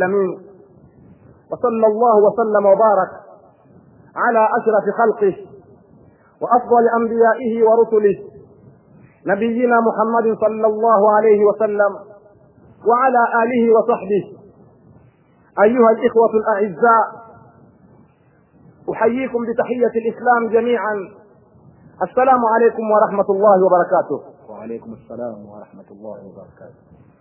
العالمين. وصلى الله وسلم وبارك على أشرف خلقه وأفضل أنبيائه ورسله نبينا محمد صلى الله عليه وسلم وعلى آله وصحبه. أيها الإخوة الأعزاء، أحييكم بتحية الإسلام جميعا. السلام عليكم ورحمة الله وبركاته. وعليكم السلام ورحمة الله وبركاته.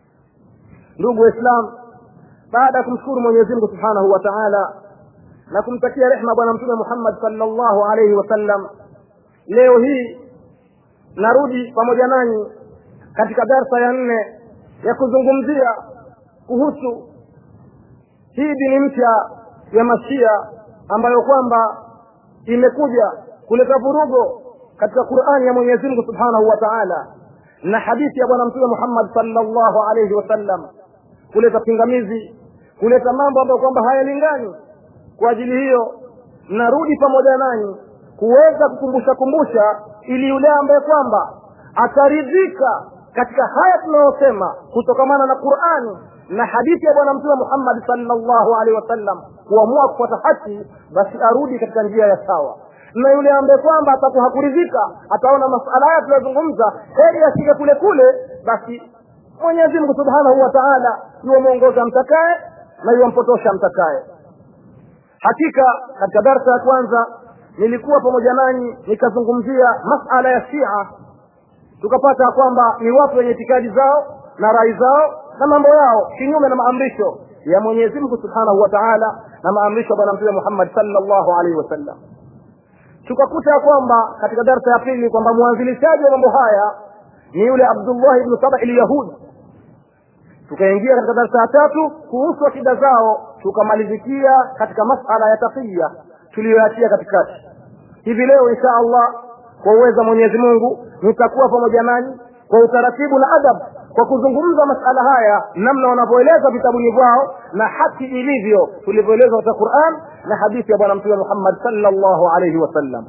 ndugu Islam, baada ya kumshukuru Mwenyezi Mungu Subhanahu wa Ta'ala na kumtakia rehema bwana mtume Muhammad sallallahu alayhi wasallam, leo hii narudi pamoja nanyi katika darasa ya 4 ya kuzungumzia kuhusu hii dini mpya ya Mashia ambayo kwamba imekuja kuleta vurugo katika Qur'ani ya Mwenyezi Mungu Subhanahu wa Ta'ala na hadithi ya bwana mtume Muhammad sallallahu alayhi wasallam, kuleta pingamizi, kuleta mambo ambayo kwamba hayalingani. Kwa ajili hiyo narudi pamoja nanyi kuweza kukumbusha ili yule ambaye kwamba ataridhika katika haya tunayosema kutokamana na Qur'ani na hadithi ya bwana mtume Muhammad sallallahu alaihi wasallam, kuamua kufuata haki, basi arudi katika njia ya sawa. Na yule ambaye kwamba atakuwa hakuridhika, ataona masuala haya tunazungumza heri asike kule kule, basi Mwenyezi Mungu Subhanahu wa Ta'ala yuamuongoza mtakaye na yuampotosha mtakaye. Hakika katika darasa ya kwanza nilikuwa pamoja nanyi nikazungumzia masuala ya Shia, tukapata kwamba ni watu wenye itikadi zao na rai zao na mambo yao kinyume na maamrisho ya Mwenyezi Mungu Subhanahu wa Ta'ala na maamrisho ya bwana mtume Muhammad sallallahu alaihi wasallam. Tukakuta kwamba katika darasa ya pili kwamba mwanzilishaji wa mambo haya ni yule Abdullah ibn Saba al-Yahudi. Tukaingia katika darasa ya 3 kuhusu akida zao, tukamalizikia katika masuala ya taqiyya tuliyoachia katikati. Hivi leo insha Allah kwa uwezo Mwenyezi Mungu nitakuwa pamoja nanyi kwa utaratibu na adab kwa kuzungumza masuala haya namna wanavyoeleza vitabuni vyao na haki ilivyo tulivyoeleza katika Qur'an na hadithi ya bwana mtume Muhammad sallallahu alayhi wasallam.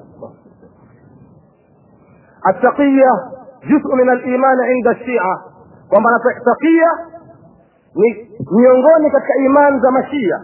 At-taqiyya juz'un min al-iman 'inda ash-Shi'a, kwamba taqiyya ni miongoni katika imani za Mashia,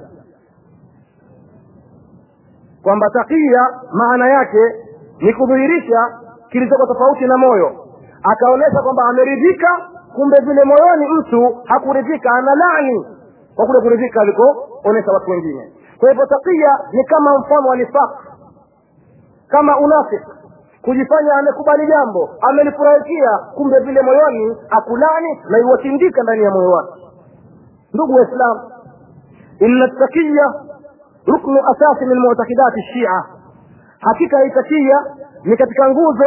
kwamba taqiyya maana yake ni kudhihirisha kilichoko tofauti na moyo. Akaonesha kwamba ameridhika, kumbe vile moyoni mtu hakuridhika, ana laani kwa kule kuridhika alikoonesha watu wengine. Kwa hivyo taqiyya ni kama mfano wa nifaq, kama unafiki, kujifanya amekubali jambo, amelifurahikia, kumbe vile moyoni akulani na iwatindika ndani ya moyo wake. Ndugu Waislamu, inna at-taqiyya ruknu asasi min mu'taqidat ash-Shia. Hakika hii taqiyya ni katika nguzo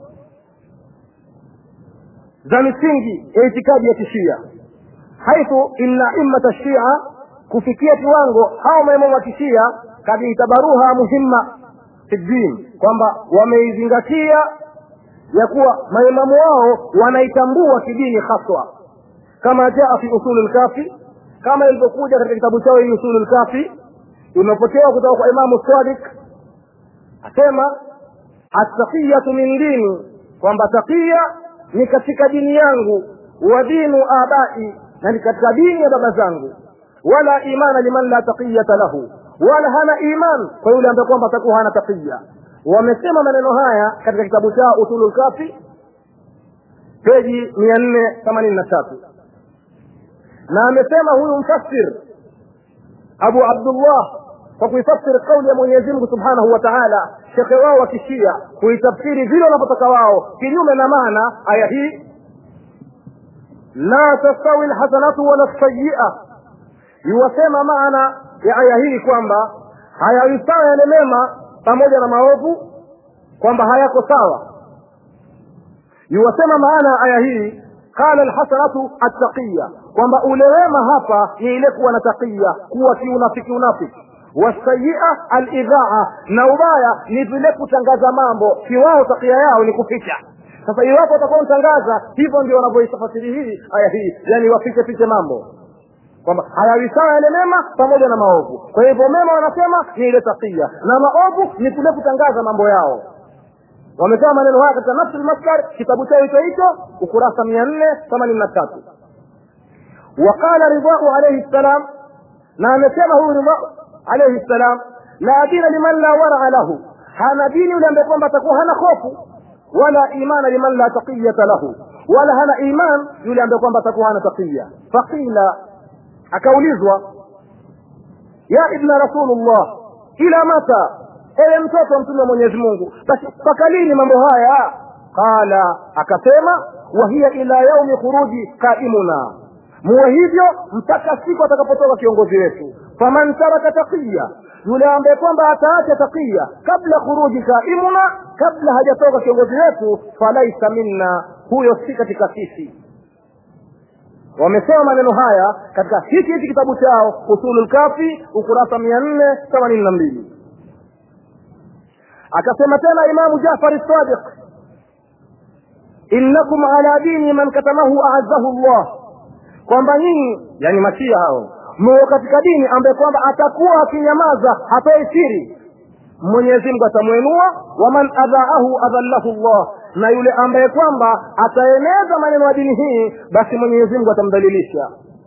za misingi ya itikadi ya Shia, haithu inna immat ash-Shia, kufikia kiwango hao maimamu wa Shia kadi tabaruha muhimma fi din, kwamba wameizingatia ya kuwa maimamu wao wanaitambua kidini haswa, kama jaa fi usulul kafi, kama ilivyokuja katika kitabu chao usulul kafi, imepokewa kutoka kwa Imamu Sadiq asema at-taqiyyatu min dini, kwamba taqiyya ni katika dini yangu, wa dinu abai, na ni katika dini ya baba zangu, wala imana liman la taqiyata lahu, wala hana iman kwa yule ambaye kwamba atakuwa hana taqiyya. Wamesema maneno haya katika kitabu chao usulul kafi peji 483, na amesema huyu mfasir Abu Abdullah kwa kuifasiri kauli ya Mwenyezi Mungu Subhanahu wa Ta'ala, shekhe wao wa Kishia kuitafsiri vile wanapotaka wao kinyume na maana aya hii, la tastawi alhasanatu wala as-sayyi'a. Yuwasema maana ya aya hii kwamba hayawi sawa yale mema pamoja na maovu, kwamba hayako sawa. Yuwasema maana aya hii, qala alhasanatu at-taqiyya, kwamba ule wema hapa ni ile kuwa na taqiyya, kuwa kiunafiki wasayyi'a al-idha'a, na ubaya ni vile kutangaza mambo, kiwao taqiyya yao ni kuficha. Sasa iwapo watakuwa mtangaza, hivyo ndio wanavyoitafsiri hii aya hii, yani wafiche mambo, kwamba hayawi sawa yale mema pamoja na maovu. Kwa hivyo mema wanasema ni ile taqiyya, na maovu ni kule kutangaza mambo yao. Wamesema maneno haya katika Nafs al-Masdar, kitabu chao hicho ukurasa 483. وقال رضاه عليه السلام na amesema huyu Ridha alayhi salam, la dina liman la wara lahu, hana dini yule ambaye kwamba atakuwa hana hofu, wala imana liman la taqiyata lahu, wala hana iman yule ambaye kwamba atakuwa hana taqiya. Faqila, akaulizwa, ya ibna rasulullah, ila mata, ewe mtoto wa mtume wa Mwenyezi Mungu, basi mpaka lini mambo haya? Qala, akasema, wa hiya ila yaumi khuruji qaimuna, muwe hivyo mpaka siku atakapotoka kiongozi wetu. Faman taraka taqiya, yule ambaye kwamba ataacha taqiya kabla khuruji qaimuna, kabla hajatoka kiongozi wetu, falaisa minna, huyo si katika sisi. Wamesema maneno haya katika hiki kitabu chao Usulul Kafi ukurasa 482. Akasema tena Imamu Jaafar as-Sadiq, innakum ala dini man katamahu a'azzahu Allah, kwamba nyinyi, yani Mashia hao, mko katika dini ambaye kwamba atakuwa akinyamaza hatoi siri, Mwenyezi Mungu atamuinua. Wa man adhaahu adhallahu Allah, na yule ambaye kwamba ataeneza maneno ya dini hii, basi Mwenyezi Mungu atamdhalilisha.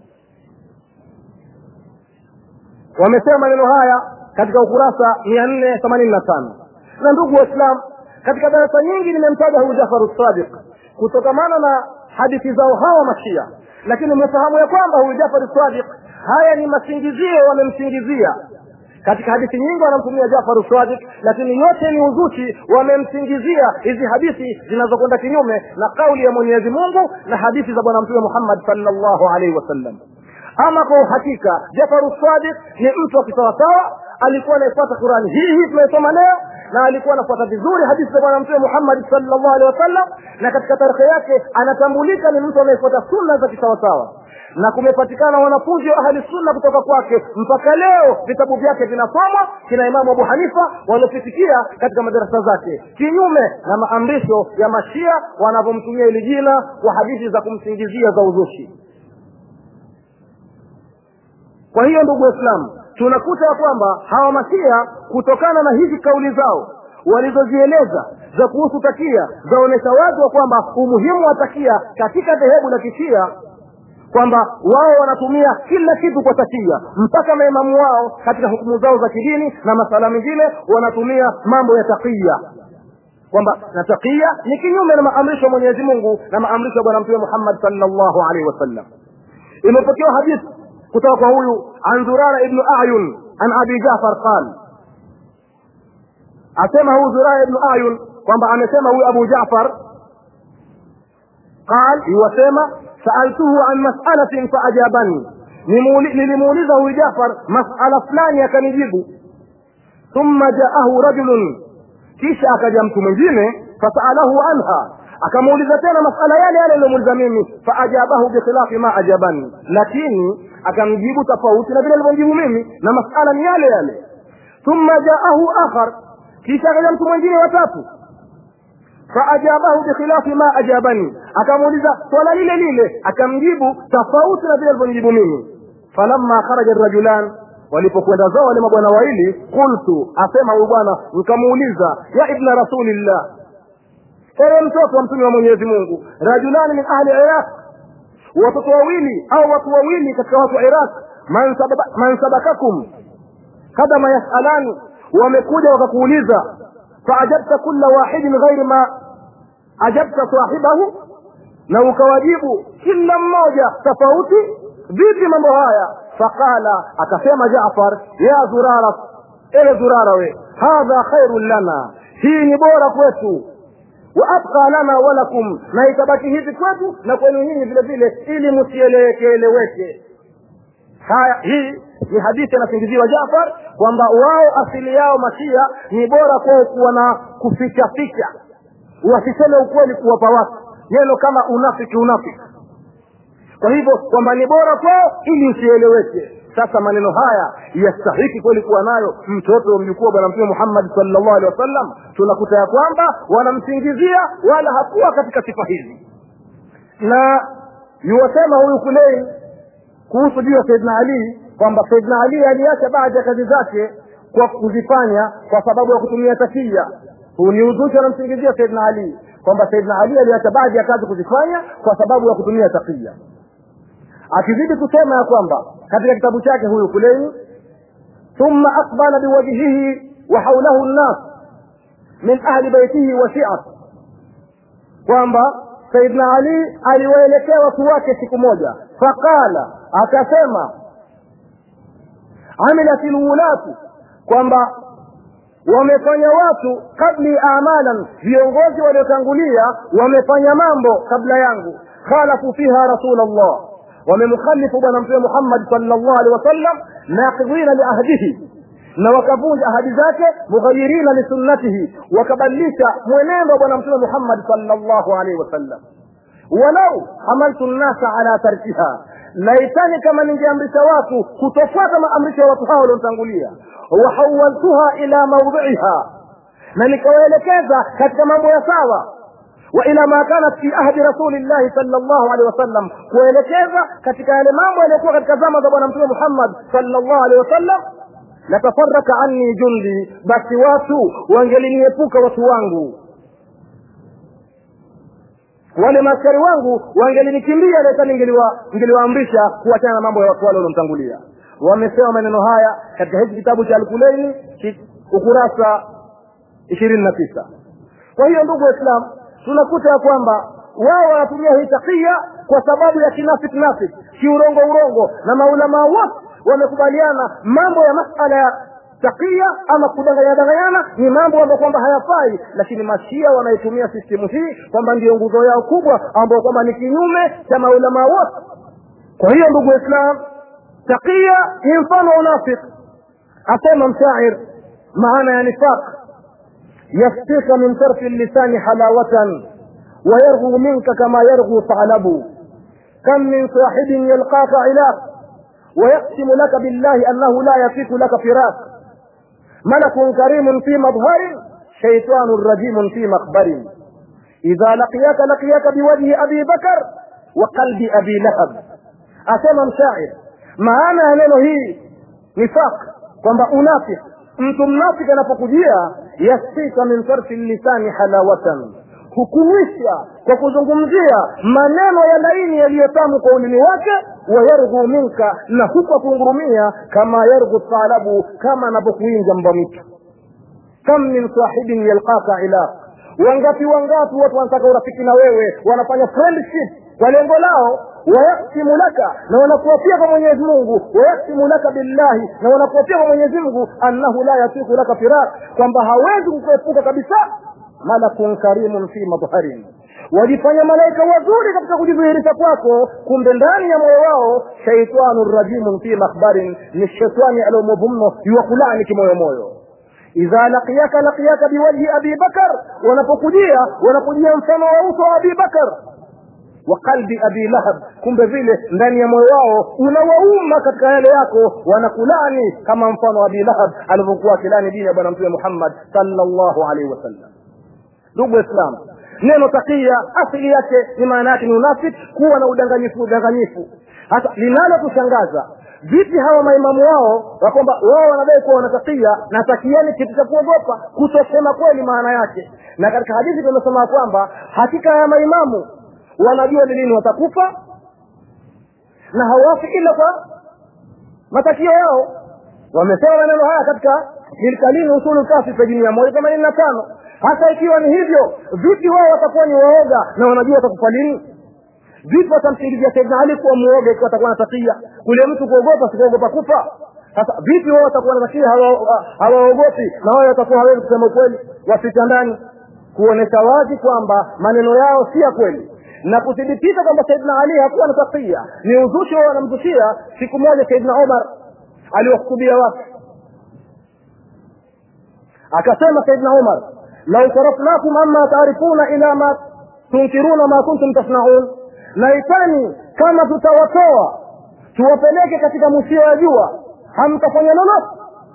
Wamesema maneno haya katika ukurasa 485. Na ndugu Waislamu, katika darasa nyingi nimemtaja huyu Jaafar as-Sadiq kutokamana na hadithi zao hawa Mashia, lakini mfahamu ya kwamba huyu Jaafar as-Sadiq haya ni masingizio wamemsingizia. Katika hadithi nyingi wanamtumia Jaafar as-Sadiq, lakini yote ni uzushi. Wamemsingizia hizi hadithi zinazokwenda kinyume na kauli ya Mwenyezi Mungu na hadithi za bwana Mtume Muhammad sallallahu alaihi wasallam. Ama kwa hakika Jaafar as-Sadiq ni mtu wa kisawasawa, alikuwa anafuata Qur'ani hii tunayosoma leo, na alikuwa anafuata vizuri hadithi za bwana Mtume Muhammad sallallahu alaihi wasallam, na katika tarehe yake anatambulika ni mtu anayefuata sunna za kisawasawa, na kumepatikana wanafunzi wa ahli sunna kutoka kwake. Mpaka leo vitabu vyake vinasomwa kina Imamu Abu Hanifa waliofikia katika madarasa zake, kinyume na maamrisho ya Mashia wanavyomtumia ile jina kwa hadithi za kumsingizia za uzushi. Kwa hiyo ndugu Waislamu, tunakuta kwamba hawa Mashia kutokana na hizi kauli zao walizozieleza za kuhusu takia, zaonesha wazi wa kwamba umuhimu wa takia katika dhehebu la Kishia, kwamba wao wanatumia kila kitu kwa takia, mpaka maimamu wao katika hukumu zao za kidini na masala mengine wanatumia mambo ya takia, kwamba na takia ni kinyume na maamrisho ya Mwenyezi Mungu na maamrisho ya bwana Mtume Muhammad sallallahu alaihi wasallam. Imepokewa hadithi kutoka kwa huyu Zurara ibn A'yun an Abi Jaafar qala, asema huyu Zurara ibn A'yun kwamba amesema huyu Abu Jaafar قال يوسما سألته عن مسألة فأجابني, nilimuuliza huyu Jaafar masala fulani akanijibu. Thumma jaahu rajulun, kisha akaja mtu mwingine, fasalahu anha, akamuuliza tena masala yale yale aliyomuuliza mimi, faajabahu bikhilafi ma ajabani, lakini akamjibu tofauti na vile alivyonijibu mimi, na masala ni yale yale. Thumma jaahu akhar, kisha akaja mtu mwingine watatu, faajabahu bikhilafi ma ajabani, akamuuliza swala lile lile akamjibu tofauti na vile alivyonijibu mimi. Falamma kharaja ar-rajulan, walipokwenda zao wale mabwana wawili, qultu, asema huyu bwana nikamuuliza, ya ibna rasulillah, ewe mtoto wa mtume wa Mwenyezi Mungu, rajulani min ahli Iraq, watoto wawili au watu wawili katika watu wa Iraq, man sabakakum kadama yasalani, wamekuja wakakuuliza, faajabta kulla wahidin ghairi ma ajabta sahibahu, na ukawajibu kila mmoja tofauti. Vipi mambo haya? Faqala, akasema Jaafar, ya Zurara, ewe Zurara we, hadha khairun lana, hii ni bora kwetu, wa abqa lana wa lakum, na itabaki hivi kwetu na kwenu nyinyi vile vile, ili msieleweke. Haya, hii ni hadithi inasingiziwa Jaafar kwamba wao asili yao Mashia ni bora kwao kuwa na kuficha ficha, wasiseme ukweli kuwapa watu, neno kama unafiki. Kwa hivyo kwamba ni bora kwao ili usieleweke. Sasa maneno haya yastahiki kweli kuwa nayo mtoto wa mjukuu wa bwana Mtume Muhammad sallallahu alaihi wasallam? Tunakuta ya kwamba wanamsingizia wala hakuwa katika sifa hizi. Na yuwasema huyu Kulei kuhusu juu ya Saidina Ali kwamba Saidina Ali aliacha baadhi ya kazi zake kwa kuzifanya kwa sababu ya kutumia takia. Huu ni uzushi, anamsingizia Saidina Ali kwamba Saidina Ali aliacha baadhi ya kazi kuzifanya kwa sababu ya kutumia takia. akizidi kusema ya kwamba katika kitabu chake huyu Kulaini, thumma aqbala biwajhihi wa hawlahu an-nas min ahli baytihi wa shi'ati, kwamba Saidna Ali aliwaelekea watu wake siku moja, faqala, akasema, amilatil wulatu, kwamba wamefanya watu kabli amalan, viongozi waliotangulia wamefanya mambo kabla yangu, khalafu fiha Rasulullah, wamemkhalifu bwana mtume Muhammad sallallahu alaihi wasallam, naqidina li ahdihi, na wakavunja ahadi zake, mughayirina li sunnatihi, wakabadilisha mwenendo wa bwana mtume Muhammad sallallahu alaihi wasallam. Walau hamaltu an-nasa ala tarkiha, laitani kama ningeamrisha watu kutofuata maamrisho ya watu hao waliotangulia, wa hawaltuha ila mawdhiha, na nikawaelekeza katika mambo ya sawa, wa ila ma kana fi ahdi rasulillah sallallahu alaihi wasallam, kuelekeza katika yale mambo yaliyokuwa katika zama za bwana mtume Muhammad sallallahu alaihi wasallam, la tafarraka anni jundi, basi watu wangeliepuka watu wangu, wale maskari wangu wangelinikimbia, na ningeliwaamrisha kuachana na mambo ya watu wale waliomtangulia. Wamesema maneno haya katika hiki kitabu cha Al-Kulaini ukurasa 29. Kwa hiyo ndugu Waislamu, tunakuta ya kwamba wao wanatumia hii takia kwa sababu ya kinafiki, kiurongo, na maulama wote wamekubaliana mambo ya masala ya takia ama kudanganyana ni mambo ambayo kwamba hayafai, lakini Mashia wanaitumia system hii kwamba ndio nguzo yao kubwa, ambayo kwamba ni kinyume cha maulama wote. Kwa hiyo ndugu Islam, takia ni mfano wa unafiki. Asema mshair, maana ya nifaq, yastika min tarfi lisani halawatan wa yarghu minka kama yarghu thalabu, kam min sahibin yalqaka ilaq wa yaqsimu laka billahi annahu la yafiku laka firaq, malakun karimun fi madharin, shaytanun rajimun fi makhbarin, idha laqiyaka biwajhi abi bakar wa qalbi abi lahab. Asema mshair, maana ya neno hii nifaq, kwamba unafiki, mtu mnafiki anapokujia, yasika min tarfi lisani halawatan, hukumisha kwa kuzungumzia maneno ya laini yaliyotamu kwa ulimi wake, wa yarghu minka, na huko kungurumia, kama yarghu thalabu, kama anapokuinja mbamitu. Kam min sahibin yalqaka ilaq, wangapi watu wanataka urafiki na wewe, wanafanya friendship kwa lengo lao, wayaqsimu laka, na wanakuapia kwa Mwenyezi Mungu, wayaqsimu laka billahi, na wanakuapia kwa Mwenyezi Mungu, annahu la yatiku laka firaq, kwamba hawezi kukuepuka kabisa. Malakun karimun fi madharin, walifanya malaika wazuri katika kujidhihirisha kwako, kumbe ndani ya moyo wao shaytanur rajimun fi makhbarin, ni shetani aliyomvumno yukulani kimoyo. Idha laqiyaka biwajhi abi bakar, wanapokujia mfano wa uso wa abi bakar, wa qalbi abi lahab, kumbe vile ndani ya moyo wao unawauma katika yale yako, wanakulani kama mfano wa abi lahab alivyokuwa kilani dini ya bwana mtume Muhammad sallallahu alaihi wasallam. Ndugu Islam, neno takia asili yake ni maana yake ni unafiki, kuwa na udanganyifu. Hata linalotushangaza, vipi hawa maimamu wao kwamba wao wanadai kuwa wanatakia, na takia ni kitu cha kuogopa, kutosema kweli maana yake. Na katika hadithi tunasema kwamba hakika ya maimamu wanajua ni lini watakufa, na hawafi ila kwa matakio yao. Wamesema maneno haya katika Al-Kalimi Usulul Kafi page 185. Hata ikiwa ni hivyo, vipi wao watakuwa ni waoga na wanajua watakufa lini? Vipi watamsaidia Saidna Ali kuwa muoga ikiwa atakuwa na takia? Kule mtu kuogopa sikuogopa kufa. Sasa vipi wao watakuwa na takia hawaogopi, na wao watakuwa hawezi kusema kweli, wafika ndani kuonesha wazi kwamba maneno yao si ya kweli, na kuthibitisha kwamba Saidna Ali hakuwa na takia ni uzushi wao wanamzushia. Siku moja Saidna Umar aliwahutubia watu, akasema Saidna Umar, law sarafnakum amma ta'rifuna ila ma tunkiruna ma kuntum tasna'un, laitani kama tutawatoa tuwapeleke katika msiyojua, hamtafanya lolote.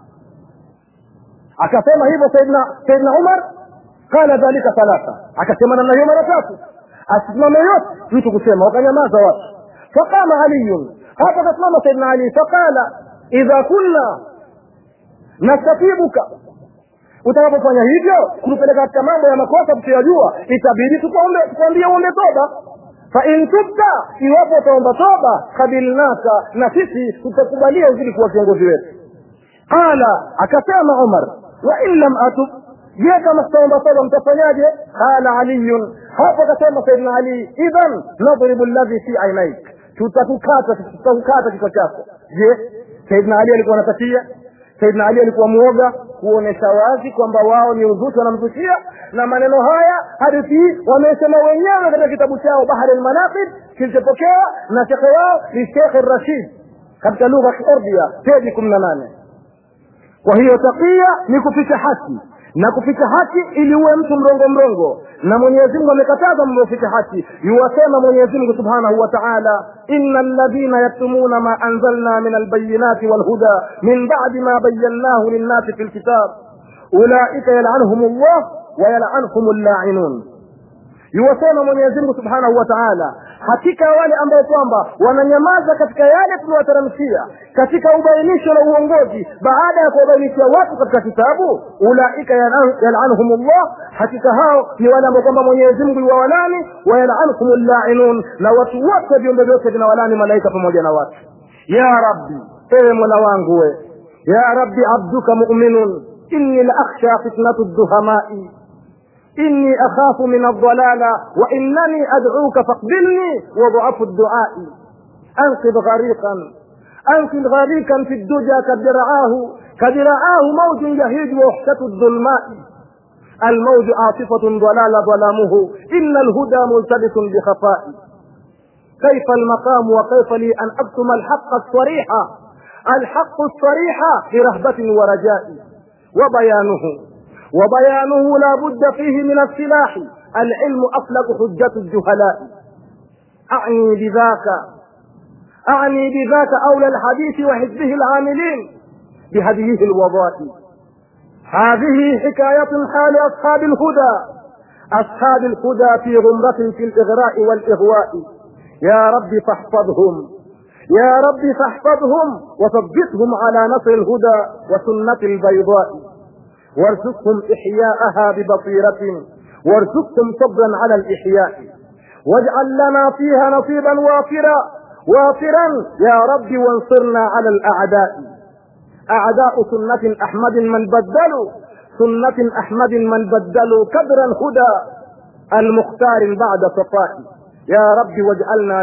Akasema hivyo Saidna Umar, kana dhalika thalatha, akasema namna hiyo mara tatu, asimame yote mtu kusema, wakanyamaza watu. Faqama Ali, hapa kasimama Saidna Ali, faqala idha kunna nastatibuka, utakapofanya hivyo kunipeleka katika mambo ya makosa tusiyojua, itabidi tukwambie uombe toba. fa in tubta, iwapo utaomba toba, qabilnaka, na sisi tutakubalia uzidi kuwa kiongozi wetu. Qala, akasema Umar, wa in lam atub, je kama sitaomba toba mtafanyaje? Qala Ali, hapo akasema Sayyidina Ali, idhan nadribu alladhi fi aynayk, tutakukata kichwa chako. Je, Sayyidina Ali alikuwa anapatia? Sayyidina Ali alikuwa muoga kuonesha wazi kwamba wao ni uzushi wanamzushia, na maneno haya hadithi wamesema wenyewe katika kitabu chao Bahr al-Manaqib kilichopokewa na shekhe wao ni Sheikh Rashid katika lugha ya Kiarabu peji 18. Kwa hiyo takia ni kuficha haki, na kuficha haki ili uwe mtu mrongo, na Mwenyezi Mungu amekataza mambo kuficha haki. Yuwasema Mwenyezi Mungu Subhanahu wa Ta'ala, innal ladhina yaktumuna ma anzalna min albayyinati wal huda min ba'di ma bayyanahu lin-nasi fil kitab ulaika yal'anuhumullah wa yal'anuhumul la'inun. Yuwasema Mwenyezi Mungu Subhanahu wa Ta'ala, hakika wale ambao kwamba wananyamaza katika yale tuliyowateremshia katika ubainisho na uongozi baada ya kuwabainishia watu katika kitabu, ulaika yal'anuhumullah, hakika hao ni wale ambao kwamba Mwenyezi Mungu yuwalani, wa yal'anuhumul la'inun, na watu wote viumbe vyote vinawalani, malaika pamoja na watu. Ya Rabbi, ewe Mola wangu we, ya Rabbi abduka mu'minun inni la akhsha fitnatu ad-duhamai إني أخاف من الضلالة وإنني أدعوك فاقبلني وضعف الدعاء أنقذ غريقا في الدجى كدرعاه موج يهيج وحشة الظلماء الموج عاصفة ضلال ظلامه إن الهدى ملتبس بخفاء كيف المقام وكيف لي أن أكتم الحق الصريح برهبة ورجاء وبيانه لا بد فيه من السلاح العلم أفلق حجة الجهلاء أعني بذاك أولى الحديث وحزبه العاملين بهديه الوظائف. هذه حكاية حال أصحاب الهدى في غمرة في الإغراء والإغواء. يا رب فاحفظهم وثبتهم على نصر الهدى وسنة البيضاء، وارزقهم إحياءها ببصيرة، وارزقهم صبرا على الإحياء، واجعل لنا فيها نصيبا وافرا يا رب، وانصرنا على الأعداء. أعداء سنة أحمد من بدلوا كدر الهدى المختار بعد صفاء. يا رب واجعلنا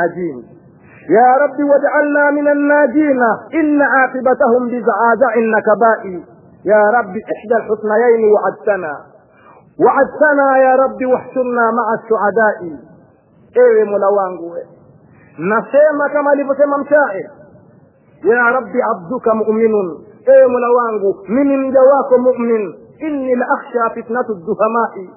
من الناجين إن عاقبتهم بزعازع النكباء. يا رب إحدى الحسنيين وعدتنا يا رب واحشرنا مع السعداء. ewe Mola wangu we, nasema kama alivyosema mshairi, ya rabbi abduka mu'minun, ewe Mola wangu mimi mja wako mu'min, inni la akhsha fitnatu ad-duhamai,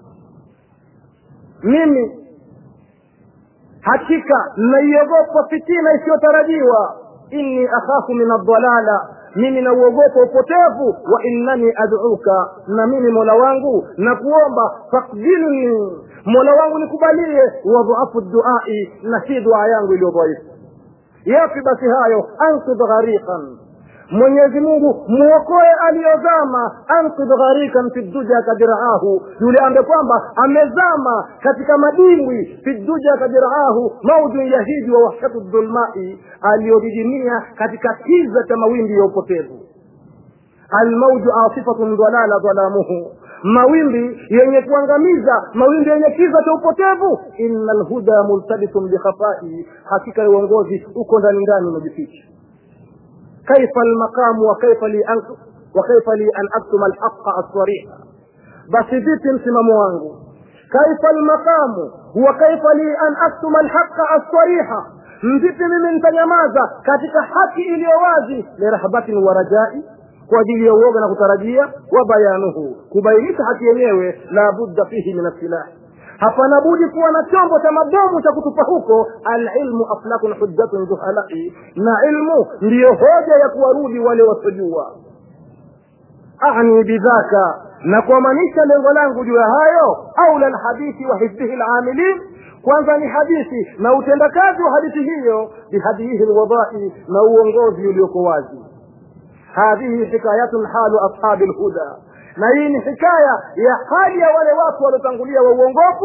mimi hakika naiogopa fitina isiyotarajiwa, inni akhafu min ad-dalala, mimi nauogopa upotevu, wa innani ad'uka, na mimi Mola wangu nakuomba, faqbilni, Mola wangu nikubalie, wa dhu'afu du'ai, na si dua yangu iliyo dhaifu. Yapi basi hayo? Anqidh ghariqan, Mwenyezi Mungu muokoe aliyozama, anqidh ghariqan fi duja kadiraahu, yule ambaye kwamba amezama katika madimbwi, fi duja kadiraahu mawjun yahidi wa wahshatu dhulmai, aliyodidimia katika kiza cha mawimbi ya upotevu. Almawju asifatun dhalala dhalamuhu, mawimbi yenye kuangamiza, mawimbi yenye kiza cha upotevu. Innal huda multabisun bikhafai, hakika uongozi uko ndani umejificha. kaifa almaqam wa kaifa li an aktuma alhaqqa as-sarih, basi vipi msimamo wangu? kaifa almaqam wa kaifa li an aktuma alhaqqa as-sarih, vipi mimi nitanyamaza katika haki iliyo wazi, li rahbatin wa rajai, kwa ajili ya uoga na kutarajia, wa bayanuhu, kubainisha haki yenyewe, la budda fihi min as-silah, hapana budi kuwa na chombo cha mabomu cha kutupa huko. Alilmu aflakun hujjatun juhalai, na ilmu ndiyo hoja ya kuwarudi wale wasojua. Aani bidhaka, na kuamanisha lengo langu juu ya hayo, aula alhadithi wa hizbihi alamilin, kwanza ni hadithi na utendakazi wa hadithi hiyo, bihadihi alwadai, na uongozi ulioko wazi. Hadhihi hikayatun halu ashabi alhuda, na hii ni hikaya ya hali ya wale watu waliotangulia wa uongofu,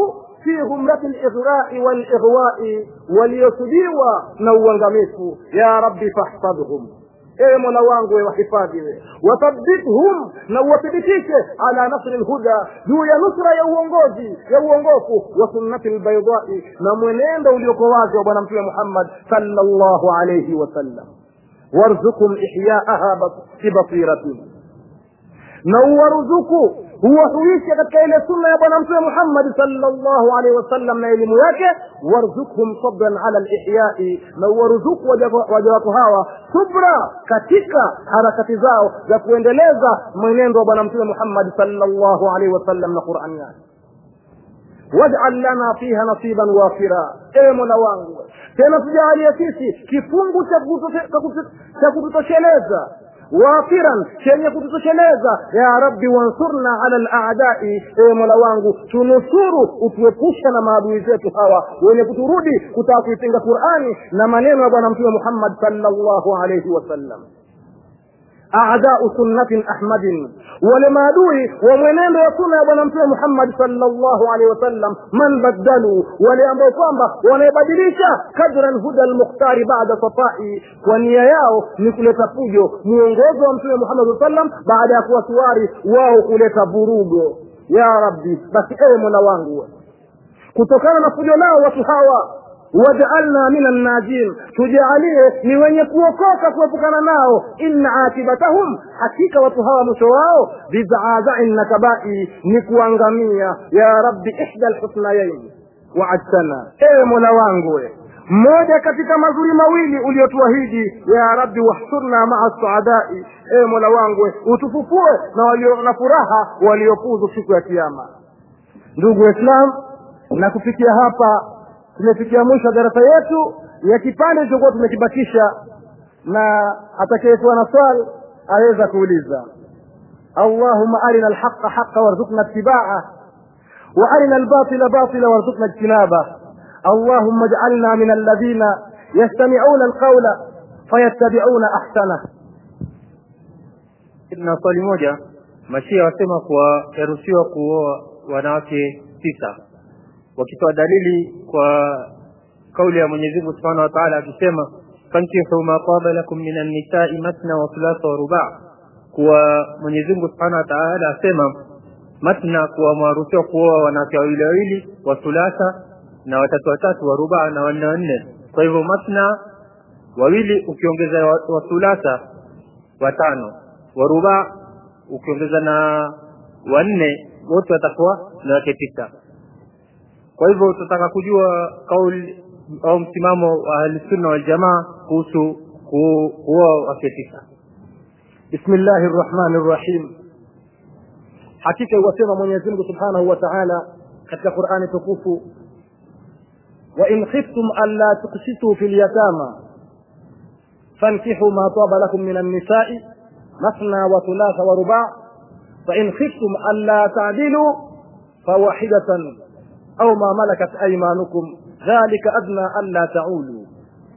fi humrati al-ighra'i wal-ighwa'i, waliosudiwa na uangamifu. Ya rabbi fahfadhhum, ewe Mola wangu wahifadhi, wathabbithum, na uwathibitishe ala nasri al-huda, juu ya nusra ya uongozi ya uongofu, wa sunnati al-baydai, na mwenendo ulioko wazi wa bwana mtume Muhammad sallallahu alayhi wasallam. warzuqhum ihya'aha bi basiratin, na uwaruzuku huwahuisha katika ile sunna ya bwana mtume Muhammad sallallahu alaihi wasallam na elimu yake. warzuqhum sabran ala al-ihya'i, na uwaruzuku waja wako hawa subra katika harakati zao za kuendeleza mwenendo wa bwana mtume Muhammad sallallahu alaihi wasallam na Qur'an yake. waj'al lana fiha nasiban wafira, ewe Mola wangu tena tujalie sisi kifungu cha kututosheleza, wafiran, chenye kututosheleza. Ya rabbi wansurna ala al-a'da'i, ewe Mola wangu tunusuru, utuepusha na maadui zetu hawa wenye kuturudi kutaka kuipinga Qur'ani na maneno ya bwana mtume Muhammad sallallahu alayhi wasallam. a'da'u sunnatin ahmadin, wale maadui wa mwenendo wa sunna ya bwana mtume Muhammad sallallahu alaihi wasallam. man badalu, wale ambao kwamba wanaibadilisha kadran huda al-mukhtari ba'da safa'i, kwa nia yao ni kuleta fujo muongozo wa mtume Muhammad sallam baada ya kuwasuari wao kuleta vurugo. Ya rabbi, basi ewe Mola wangu kutokana na fujo lao watu hawa, waj'alna minan najin, tujalie ni wenye kuokoka kuepukana nao. inna akibatahum, hakika watu hawa mwisho wao biz'aza'in nakabai, ni kuangamia. ya rabbi ihda alhusnayayn wa'adtana, ewe Mola wangu mmoja katika mazuri mawili uliotuahidi. ya rabbi wahsurna ma'a as-su'ada'i, ewe Mola wangu utufufue na walio na furaha waliofuzu siku ya kiyama. Ndugu Waislamu, na kufikia hapa tumefikia mwisho darasa yetu ya kipande kilichokuwa tumekibakisha, na atakayekuwa na swali aweza kuuliza. Allahumma arina al-haqqa haqqan warzuqna ittiba'ah, wa arina al-batila batilan warzuqna ijtinabah. Allahumma ij'alna min alladhina yastami'una al-qawla fayattabi'una ahsanah. Na swali moja, Mashia wasema kwa yaruhusiwa kuoa wanawake 9, wakitoa dalili kwa kauli ya Mwenyezi Mungu Subhanahu wa Ta'ala akisema fankihu ma qaba lakum minan nisa'i matna wa thulatha wa ruba'. Kwa Mwenyezi Mungu Subhanahu wa Ta'ala asema matna, kwa maruhusiwa kuoa wanawake wawili wa thulatha na watatu wa ruba' na wanne. Kwa hivyo matna wawili ukiongeza wa thulatha 5, wa ruba' ukiongeza na wanne, wote watakuwa na wake 9. Kwa hivyo tutataka kujua kauli au msimamo wa Ahlus-Sunnah wal Jamaa kuhusu kuoa wake 9. Bismillahir Rahmanir Rahim. Hakika wasema Mwenyezi Mungu Subhanahu wa Ta'ala katika Qur'ani tukufu, wa in khiftum alla tuqsitu fil yatama fankihu ma taba lakum minan nisa'i mathna wa thulatha wa ruba', fa in khiftum alla ta'dilu fawahidatan au ma malakat aymanukum dhalika adna alla ta'ulu.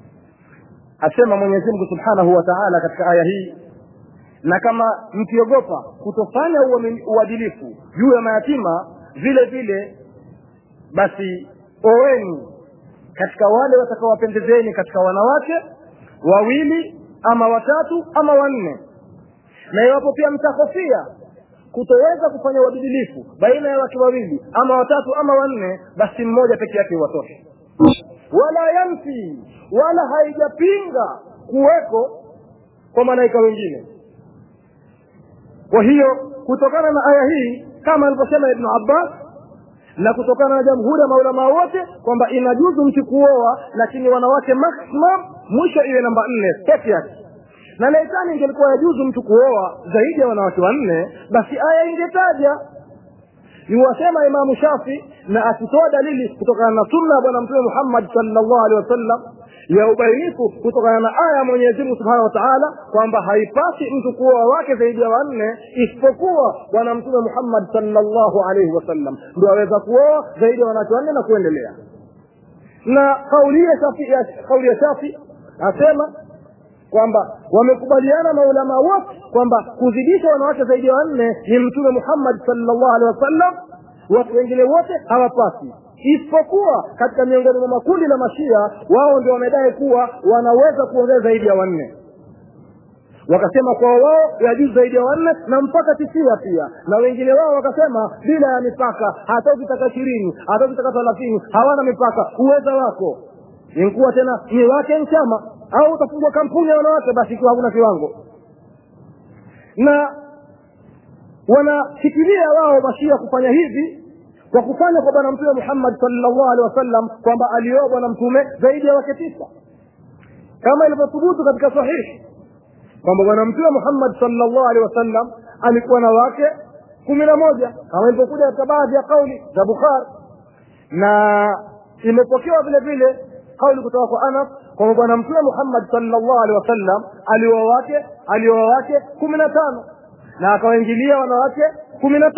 Asema Mwenyezi Mungu Subhanahu wa Ta'ala katika aya hii, na kama mkiogopa kutofanya uadilifu juu ya mayatima, vile vile basi oweni katika wale watakaowapendezeni katika wanawake 2 ama 3 ama 4. Na iwapo pia mtakofia kutoweza kufanya uadilifu baina ya watu 2 ama 3 ama 4, basi mmoja pekee yake watosha. Wala yanfi, wala haijapinga kuweko kwa malaika wengine. Kwa hiyo kutokana na aya hii, kama alivyosema Ibn Abbas na kutokana na jamhuri ya maulama wote, kwamba inajuzu mtu kuoa, lakini wanawake maximum mwisho iwe namba 4 pekee yake. Na laitani ingelikuwa yajuzu mtu kuoa zaidi ya wanawake 4, basi aya ingetaja. Yuwasema Imam Shafi na akitoa dalili kutokana na sunna ya bwana mtume Muhammad sallallahu alaihi wasallam ya ubainifu kutokana na aya ya Mwenyezi Mungu Subhanahu wa Ta'ala kwamba haipasi mtu kuoa wake zaidi ya 4 isipokuwa bwana mtume Muhammad sallallahu alaihi wasallam ndio aweza kuoa zaidi ya wanawake 4 na kuendelea. Na kauli ya Shafi asema kwamba wamekubaliana maulama wote kwamba kuzidisha wanawake zaidi ya 4 ni mtume Muhammad sallallahu alaihi wasallam watu wengine wote hawapasi, isipokuwa katika miongoni mwa makundi la mashia, wao ndio wamedai kuwa wanaweza kuongeza zaidi ya 4. Wakasema kwa wao yajuzu zaidi ya 4 na mpaka 9 pia, na wengine wao wakasema bila ya mipaka, hata ukitaka 20 hata ukitaka 30 hawana mipaka, uweza wako inkuwa tena ni wake chama, au utafungua kampuni ya wanawake basi kwa hakuna kiwango. Na wanafikiria wao mashia kufanya hivi kwa kufanya kwa bwana mtume Muhammad sallallahu alaihi wasallam kwamba alioa bwana mtume zaidi ya wake 9, kama ilivyothubutu katika sahihi kwamba bwana mtume Muhammad sallallahu alaihi wasallam alikuwa na wake 11 kama ilivyokuja katika baadhi ya kauli za Bukhari, na imepokewa vile vile kauli kutoka kwa Anas kwamba bwana mtume Muhammad sallallahu alaihi wasallam alioa wake 15 na akawaingilia wanawake 13,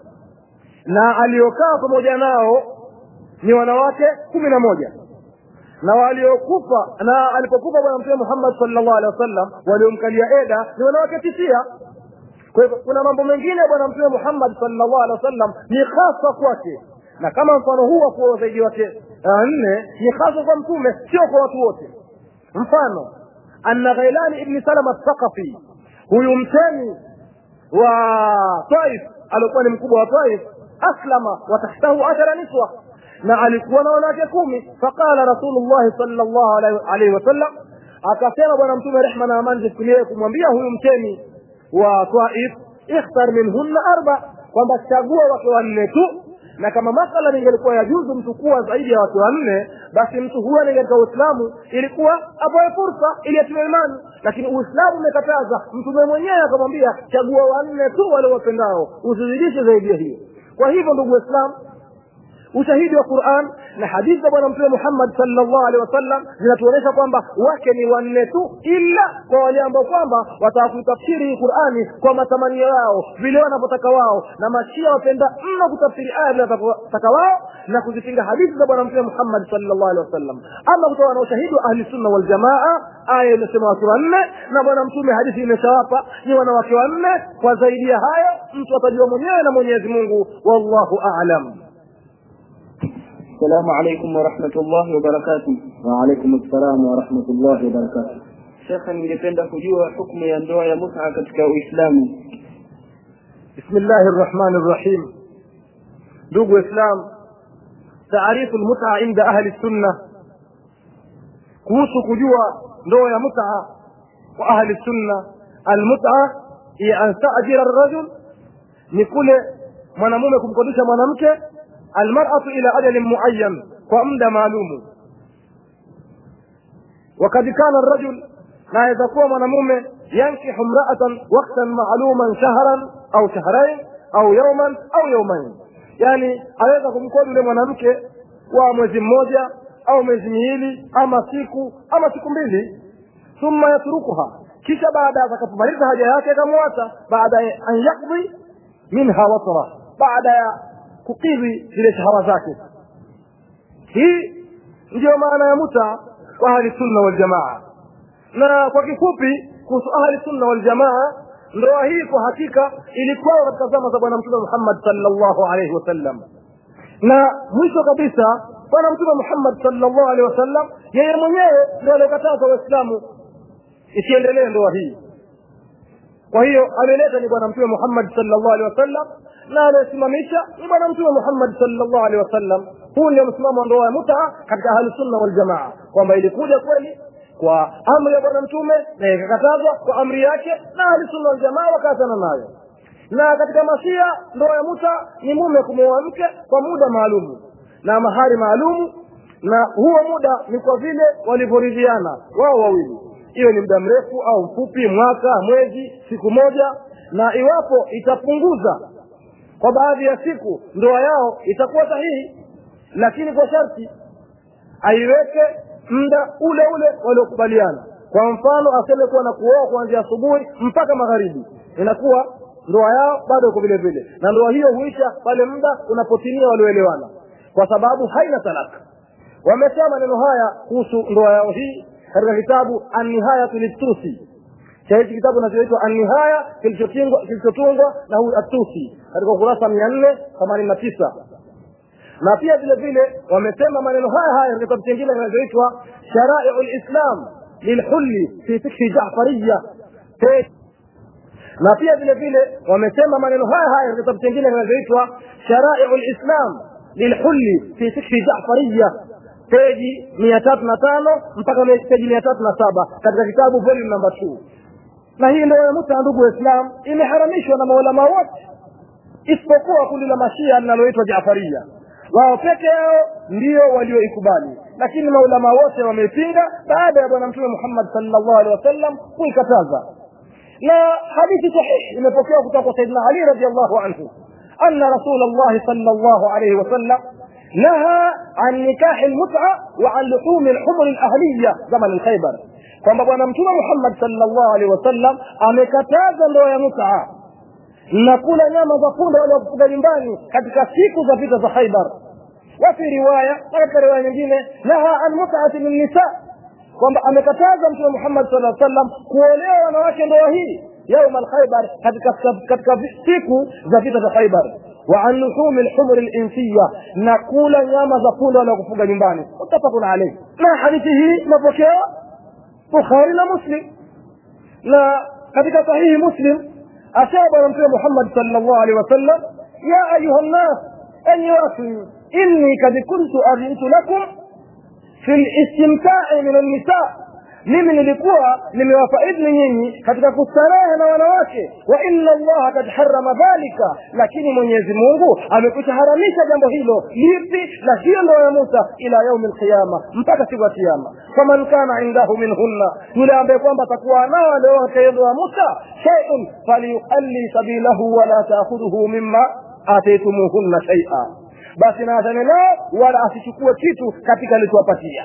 na aliokaa pamoja nao ni wanawake 11, na waliokufa na alipokufa bwana mtume Muhammad sallallahu alaihi wasallam waliomkalia eda ni wanawake 9. Kwa hivyo kuna mambo mengine bwana mtume Muhammad sallallahu alaihi wasallam ni hasa kwake, na kama mfano huu kwa zaidi wake 4 ni hasa kwa mtume, sio kwa watu wote. Mfano anna Ghailani ibn Salama al-Thaqafi, huyu mtemi wa Taif alikuwa ni mkubwa wa Taif, aslama wa tahtahu 10 niswa, na alikuwa na wanawake 10. Faqala Rasulullah sallallahu alaihi wasallam, akasema bwana mtume rehma na amani zikulie kumwambia huyu mtemi wa Taif, ikhtar minhunna 4, kwamba chagua wake 4 tu, na kama masala ingelikuwa yajuzu mtu kuwa zaidi ya watu 4 basi mtu huyo katika Uislamu ilikuwa apoe fursa ili atiwe imani, lakini Uislamu umekataza. Mtume mwenyewe akamwambia chagua 4 tu wale wapendao, usizidishe zaidi ya hiyo. Kwa hivyo ndugu Waislamu, ushahidi wa Qur'an na hadithi za bwana mtume Muhammad sallallahu alaihi wasallam zinatuonyesha kwamba wake ni 4 tu, ila kwa wale ambao kwamba watakutafsiri Qur'ani kwa matamanio yao vile wanavyotaka wao, na mashia wapenda mno kutafsiri aya wanataka wao na kuzipinga hadithi za bwana mtume Muhammad sallallahu alaihi wasallam. Ama kutoa na ushahidi wa ahli sunna wal jamaa, aya imesema watu 4 na bwana mtume hadithi imeshawapa ni wanawake 4. Kwa zaidi ya haya mtu atajua mwenyewe na Mwenyezi Mungu, wallahu a'lam. السلام عليكم ورحمة الله وبركاته. وعليكم السلام ورحمة الله وبركاته. شيخ, ningependa kujua hukumu ya ndoa ya mut'a katika Uislamu. Bismillahir Rahmanir Rahim. Ndugu Islam, taarifu al-mut'a inda ahli sunnah, kuhusu kujua ndoa ya mut'a kwa ahli sunnah, al-mut'a hiya an ta'jira ar-rajul, ni kule mwanamume kumkodisha mwanamke المرأة إلى أجل معين ومدة معلوم. وقد كان الرجل لا يذكر منمومه ينكح امرأة وقتا معلوما شهرا أو شهرين أو يوما أو يومين، يعني أيضا kumkodi yule mwanamke wa mwezi mmoja au mwezi miwili ama siku mbili, thumma yatrukuha, kisha baada atakapomaliza haja yake akamwacha, baada an yakdi minha watra, baada ya kukidhi zile shahara zake. Hii ndio maana ya mut'a kwa ahli sunna wal jamaa. Na kwa kifupi kuhusu ahli sunna wal jamaa, ndoa hii kwa hakika ilikuwa katika zama za bwana mtume Muhammad sallallahu alaihi wasallam, na mwisho kabisa bwana mtume Muhammad sallallahu alaihi wasallam yeye mwenyewe ndio aliyekataza Waislamu isiendelee ndoa hii. Kwa hiyo ameleta ni bwana mtume Muhammad sallallahu alaihi wasallam, na alisimamisha ni bwana mtume Muhammad sallallahu alaihi wasallam. Huu ndio msimamo wa ndoa ya mut'a katika ahli sunna wal jamaa, kwamba ilikuja kweli kwa amri ya bwana mtume na ikakatazwa kwa amri yake, na ahli sunna wal jamaa wakatana nayo. Na katika mashia ndoa ya mut'a ni mume kumwoa mke kwa muda maalum na mahari maalum, na huo muda ni kwa vile walivyoridhiana wao wawili, hiyo ni muda mrefu au mfupi, mwaka, mwezi, siku moja. Na iwapo itapunguza kwa baadhi ya siku, ndoa yao itakuwa sahihi, lakini kwa sharti aiweke muda ule ule waliokubaliana. Kwa mfano aseme kuwa na kuoa kuanzia asubuhi mpaka magharibi, inakuwa ndoa yao bado iko vile vile, na ndoa hiyo huisha pale muda unapotimia walioelewana, kwa sababu haina talaka. Wamesema maneno haya kuhusu ndoa yao hii katika kitabu An-Nihayatu lit-Tusi cha hiki kitabu kinachoitwa An-Nihaya kilichotungwa na huyu At-Tusi katika ukurasa 489. Na pia vile vile wamesema maneno haya katika kitabu kingine kinachoitwa Shara'i'ul Islam lilhulli fi fiqh Ja'fariyya. Na pia vile vile wamesema maneno haya katika kitabu kingine kinachoitwa Shara'i'ul Islam lilhulli fi fiqh Ja'fariyya, peji 305 mpaka peji 307 katika kitabu volume number 2. Na hii ndio mtu, ndugu Waislamu, imeharamishwa na maulama wote isipokuwa kundi la Mashia linaloitwa Jaafaria. Wao peke yao ndio walioikubali, lakini maulama wote wamepinga baada ya bwana Mtume Muhammad sallallahu alaihi wasallam kuikataza. Na hadithi sahihi imepokewa kutoka kwa Sayyidina Ali radhiyallahu anhu anna Rasulullah sallallahu alaihi wasallam naha an nikah al-mut'a wa an luhum al-humr al-ahliyya zaman al-Khaybar, kwamba bwana Mtume Muhammad sallallahu alaihi wasallam amekataza ndoa ya mut'a na kula nyama za punda waliokufa nyumbani katika siku za vita za Khaybar. Wa fi riwaya, katika riwaya nyingine, naha an mut'ati min nisa, kwamba amekataza Mtume Muhammad sallallahu alaihi wasallam kuolewa wanawake ndoa hii يوم الخيبر katika siku za vita za Khaybar. Wa an luhum al-humr al-insiyya, nakula nyama za punda waliokufa nyumbani. Mutafaqun alayhi. Na hadithi hii mapokewa Bukhari na Muslim. Na katika sahihi Muslim asaba Mtume Muhammad sallallahu alaihi wasallam, ya ayuha an-nas ayyatu inni kad kuntu adintu lakum fi al-istimta'i min an-nisa, mimi nilikuwa nimewapa idhni nyinyi katika kustarehe na wanawake. Wa inna Allah kad harrama dhalika, lakini Mwenyezi Mungu amekuharamisha jambo hilo. Lipi? La hiyo ndoa ya Musa ila yaum al-qiyama, mpaka siku ya kiyama. Faman kana indahu minhunna, yule ambaye kwamba atakuwa nao leo katika ndoa ya Musa shay'un falyuqalli sabilahu wa la ta'khudhuhu mimma ataytumuhunna shay'a, basi na adhane nao wala asichukue kitu katika alichowapatia.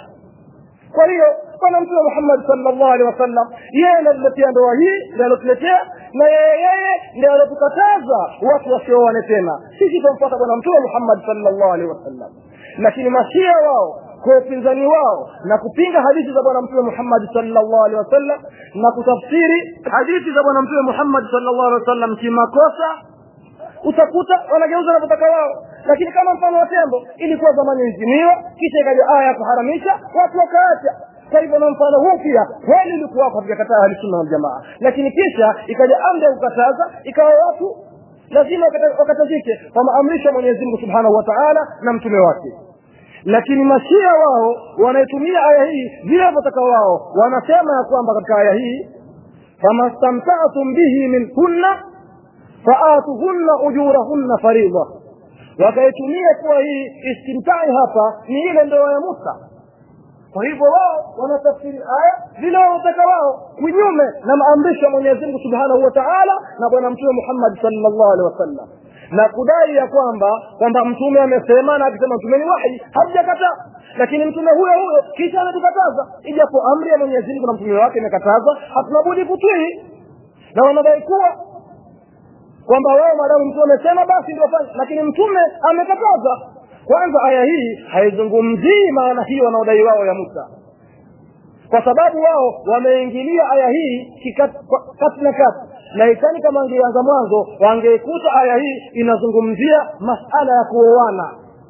Kwa hiyo bwana Mtume Muhammad sallallahu alaihi wasallam yeye ndiye ndoa hii ndiye alotuletea, na yeye ndiye alotukataza watu wasioane tena. Sisi tunamfuata bwana Mtume Muhammad sallallahu alaihi wasallam, lakini Mashia wao kwa upinzani wao na kupinga hadithi za bwana Mtume Muhammad sallallahu alaihi wasallam na kutafsiri hadithi za bwana Mtume Muhammad sallallahu alaihi wasallam kimakosa, utakuta wanageuza na kutaka wao. Lakini kama mfano wa tembo, ilikuwa zamani nzimiwa, kisha ikaja aya kuharamisha, watu wakaacha. Kwa hivyo na mfano huu pia kweli ilikuwa kwa kukataa Ahlusunna wal Jamaa, lakini kisha ikaja amri ya kukataza, ikawa watu lazima wakatazike kwa maamrisho Mwenyezi Mungu Subhanahu wa Ta'ala na mtume wake. Lakini Mashia wao wanaitumia aya hii vile wanavyotaka wao. Wanasema ya kwamba katika aya hii famastamta'tum bihi min kunna fa'atuhunna ujurahunna fariida, wakaitumia kuwa hii istimtai hapa ni ile ndoa ya Musa. Kwa hivyo wao wanatafsiri aya vile wanataka wao, kinyume na maamrisho ya Mwenyezi Mungu Subhanahu wa Ta'ala na bwana Mtume Muhammad sallallahu alaihi wasallam, na kudai ya kwamba mtume amesema, na akisema mtume ni wahi, hajakataa. Lakini mtume huyo kisha anatukataza, ijapo amri ya Mwenyezi Mungu na mtume wake imekataza, hatuna budi kutii. Na wanadai kwamba wao madamu mtume amesema basi ndio fanya, lakini mtume amekataza. Kwanza aya hii haizungumzii maana hiyo wanaodai wao ya Musa, kwa sababu wao wameingilia aya hii kati na kati, na itani kama angeanza mwanzo wangeikuta aya hii inazungumzia masala ya kuoana.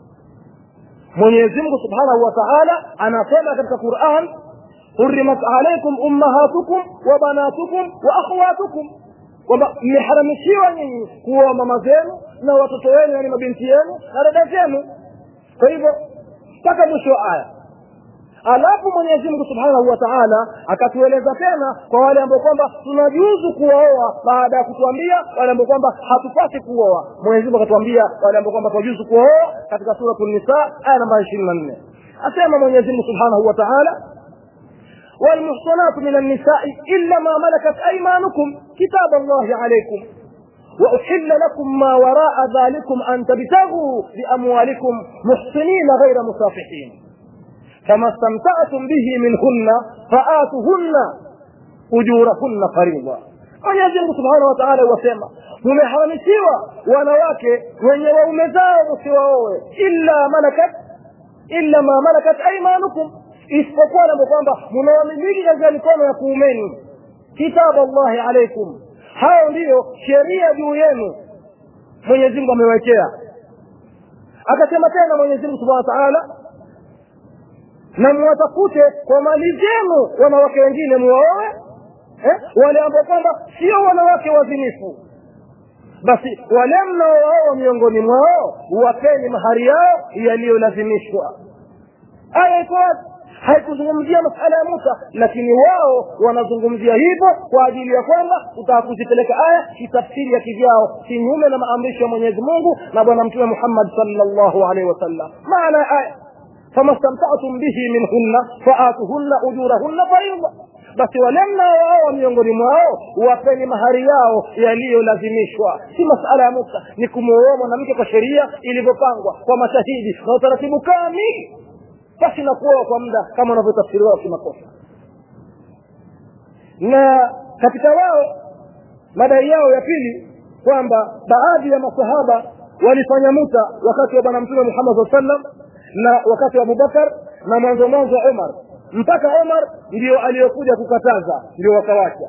Mwenyezi Mungu Subhanahu wa Ta'ala anasema katika Qur'an, hurrimat alaykum ummahatukum wa banatukum wa akhawatukum, kwamba mmeharamishiwa nyinyi kuoa mama zenu na watoto wenu, yani mabinti yenu na dada zenu. Kwa hivyo mpaka mwisho wa aya. Alafu Mwenyezi Mungu Subhanahu wa Ta'ala akatueleza tena kwa wale ambao kwamba tunajuzu kuoa, baada ya kutuambia wale ambao kwamba hatupasi kuoa. Mwenyezi Mungu akatuambia wale ambao kwamba tunajuzu kuoa katika sura An-Nisa aya namba 24. Asema Mwenyezi Mungu Subhanahu wa Ta'ala, والمحصنات من النساء إلا ما ملكت أيمانكم كتاب الله عليكم وأحل لكم ما وراء ذلكم أن تبتغوا بأموالكم محصنين غير مسافحين فما استمتعتم به منهن فآتوهن أجورهن فريضة. Mwenyezi Mungu Subhanahu wa Ta'ala wasema mmeharamishiwa wanawake wenye waume zao msiwaoe illa ma malakat aymanukum, isipokuwa kwamba mnawamiliki katika mikono ya kuumeni. kitab Allah alaykum, hao ndio sheria juu yenu Mwenyezi Mungu amewekea. Akasema tena Mwenyezi Mungu Subhanahu wa Ta'ala, na mwatafute kwa mali zenu wanawake wengine muoe, wale ambao kwamba sio wanawake wazinifu, basi wale mnaoa miongoni mwao wapeni mahari yao yaliyolazimishwa. Aya iko haikuzungumzia masala ya Musa, lakini wao wanazungumzia hivyo kwa ajili ya kwamba utakuzipeleka aya kitafsiri ya kivyao kinyume na maamrisho ya Mwenyezi Mungu na bwana mtume Muhammad sallallahu alaihi wasallam. Maana aya famastamta'tum bihi minhunna fa'atuhunna ujurahunna fariida, basi wale mnaoa miongoni mwao wapeni mahari yao yaliyolazimishwa. Si masala ya Musa, ni kumuoa mwanamke kwa sheria ilivyopangwa kwa mashahidi na utaratibu kamili, basi na kuoa kwa muda kama wanavyotafsiriwa kimakosa. Na katika wao madai yao ya pili kwamba baadhi ya masahaba walifanya Musa wakati wa bwana mtume Muhammad sallallahu alaihi wasallam na wakati wa Abubakar na mwanzo Umar, mpaka Umar ndio aliyokuja kukataza, ndio wakawacha.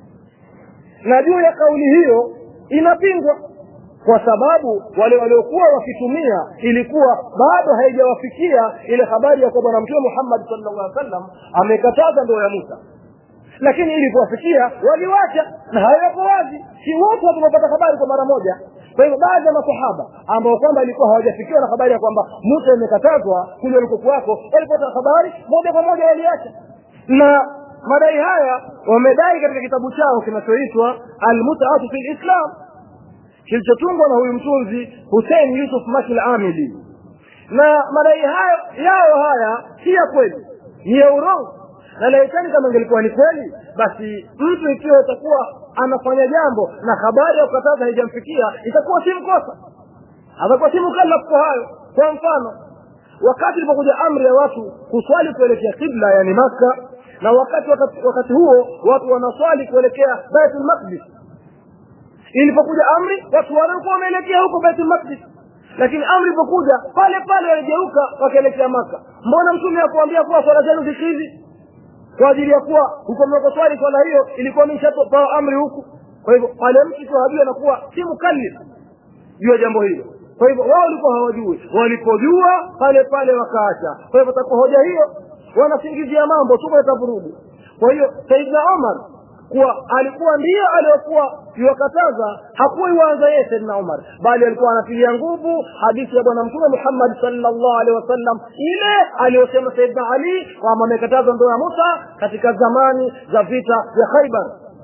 Na juu ya kauli hiyo inapingwa kwa sababu wale waliokuwa wakitumia ilikuwa bado haijawafikia ile habari ya kwa bwana mtume Muhammad sallallahu alaihi wasallam amekataza ndoa ya Musa, lakini ilipowafikia waliwacha, na hayo yako wazi, si wote wamepata habari kwa mara moja. Kwa hivyo baadhi ya masahaba ambao kwamba walikuwa hawajafikiwa na habari ya kwamba Musa imekatazwa kule walikokuwa wako, walipata habari moja kwa moja waliacha. Na madai haya wamedai katika kitabu chao kinachoitwa Al-Mut'atu fil Islam, kilichotungwa na huyu mtunzi Hussein Yusuf Mashil Amili. Na madai haya si ya kweli, ni ya urongo. Na laitani kama ingelikuwa ni kweli, basi mtu ikiwa atakuwa anafanya jambo na habari ya kukataza haijamfikia, itakuwa si mkosa, atakuwa si mukallaf kwa hayo. Kwa mfano, wakati ilipokuja amri ya watu kuswali kuelekea kibla, yani Makka, na wakati huo watu wanaswali kuelekea Baitul Maqdis, ilipokuja amri watu walikuwa wameelekea huko Baitul Maqdis, lakini amri ilipokuja pale pale waligeuka wakaelekea Makka. Mbona mtume hakuambia kuwa swala zenu zikizi kwa ajili ya kuwa huko mnakoswali swala hiyo ilikuwa imeshatoa amri huku? Kwa hivyo pale mtu hajui anakuwa si mukallif juu ya jambo hilo. Kwa hivyo wao walikuwa hawajui, walipojua pale pale wakaacha. Kwa hivyo kwa hoja hiyo wanasingizia mambo tu kwa vurugu. Kwa hiyo Saidna Umar kuwa alikuwa ndiye aliyokuwa yuwakataza, hakuwa yuanza yeye Saidna Umar, bali alikuwa anatilia nguvu hadithi ya bwana mtume Muhammad sallallahu alaihi wasallam ile aliyosema Saidna Ali kwamba amekataza ndoa ya Musa katika zamani za vita vya Khaibar.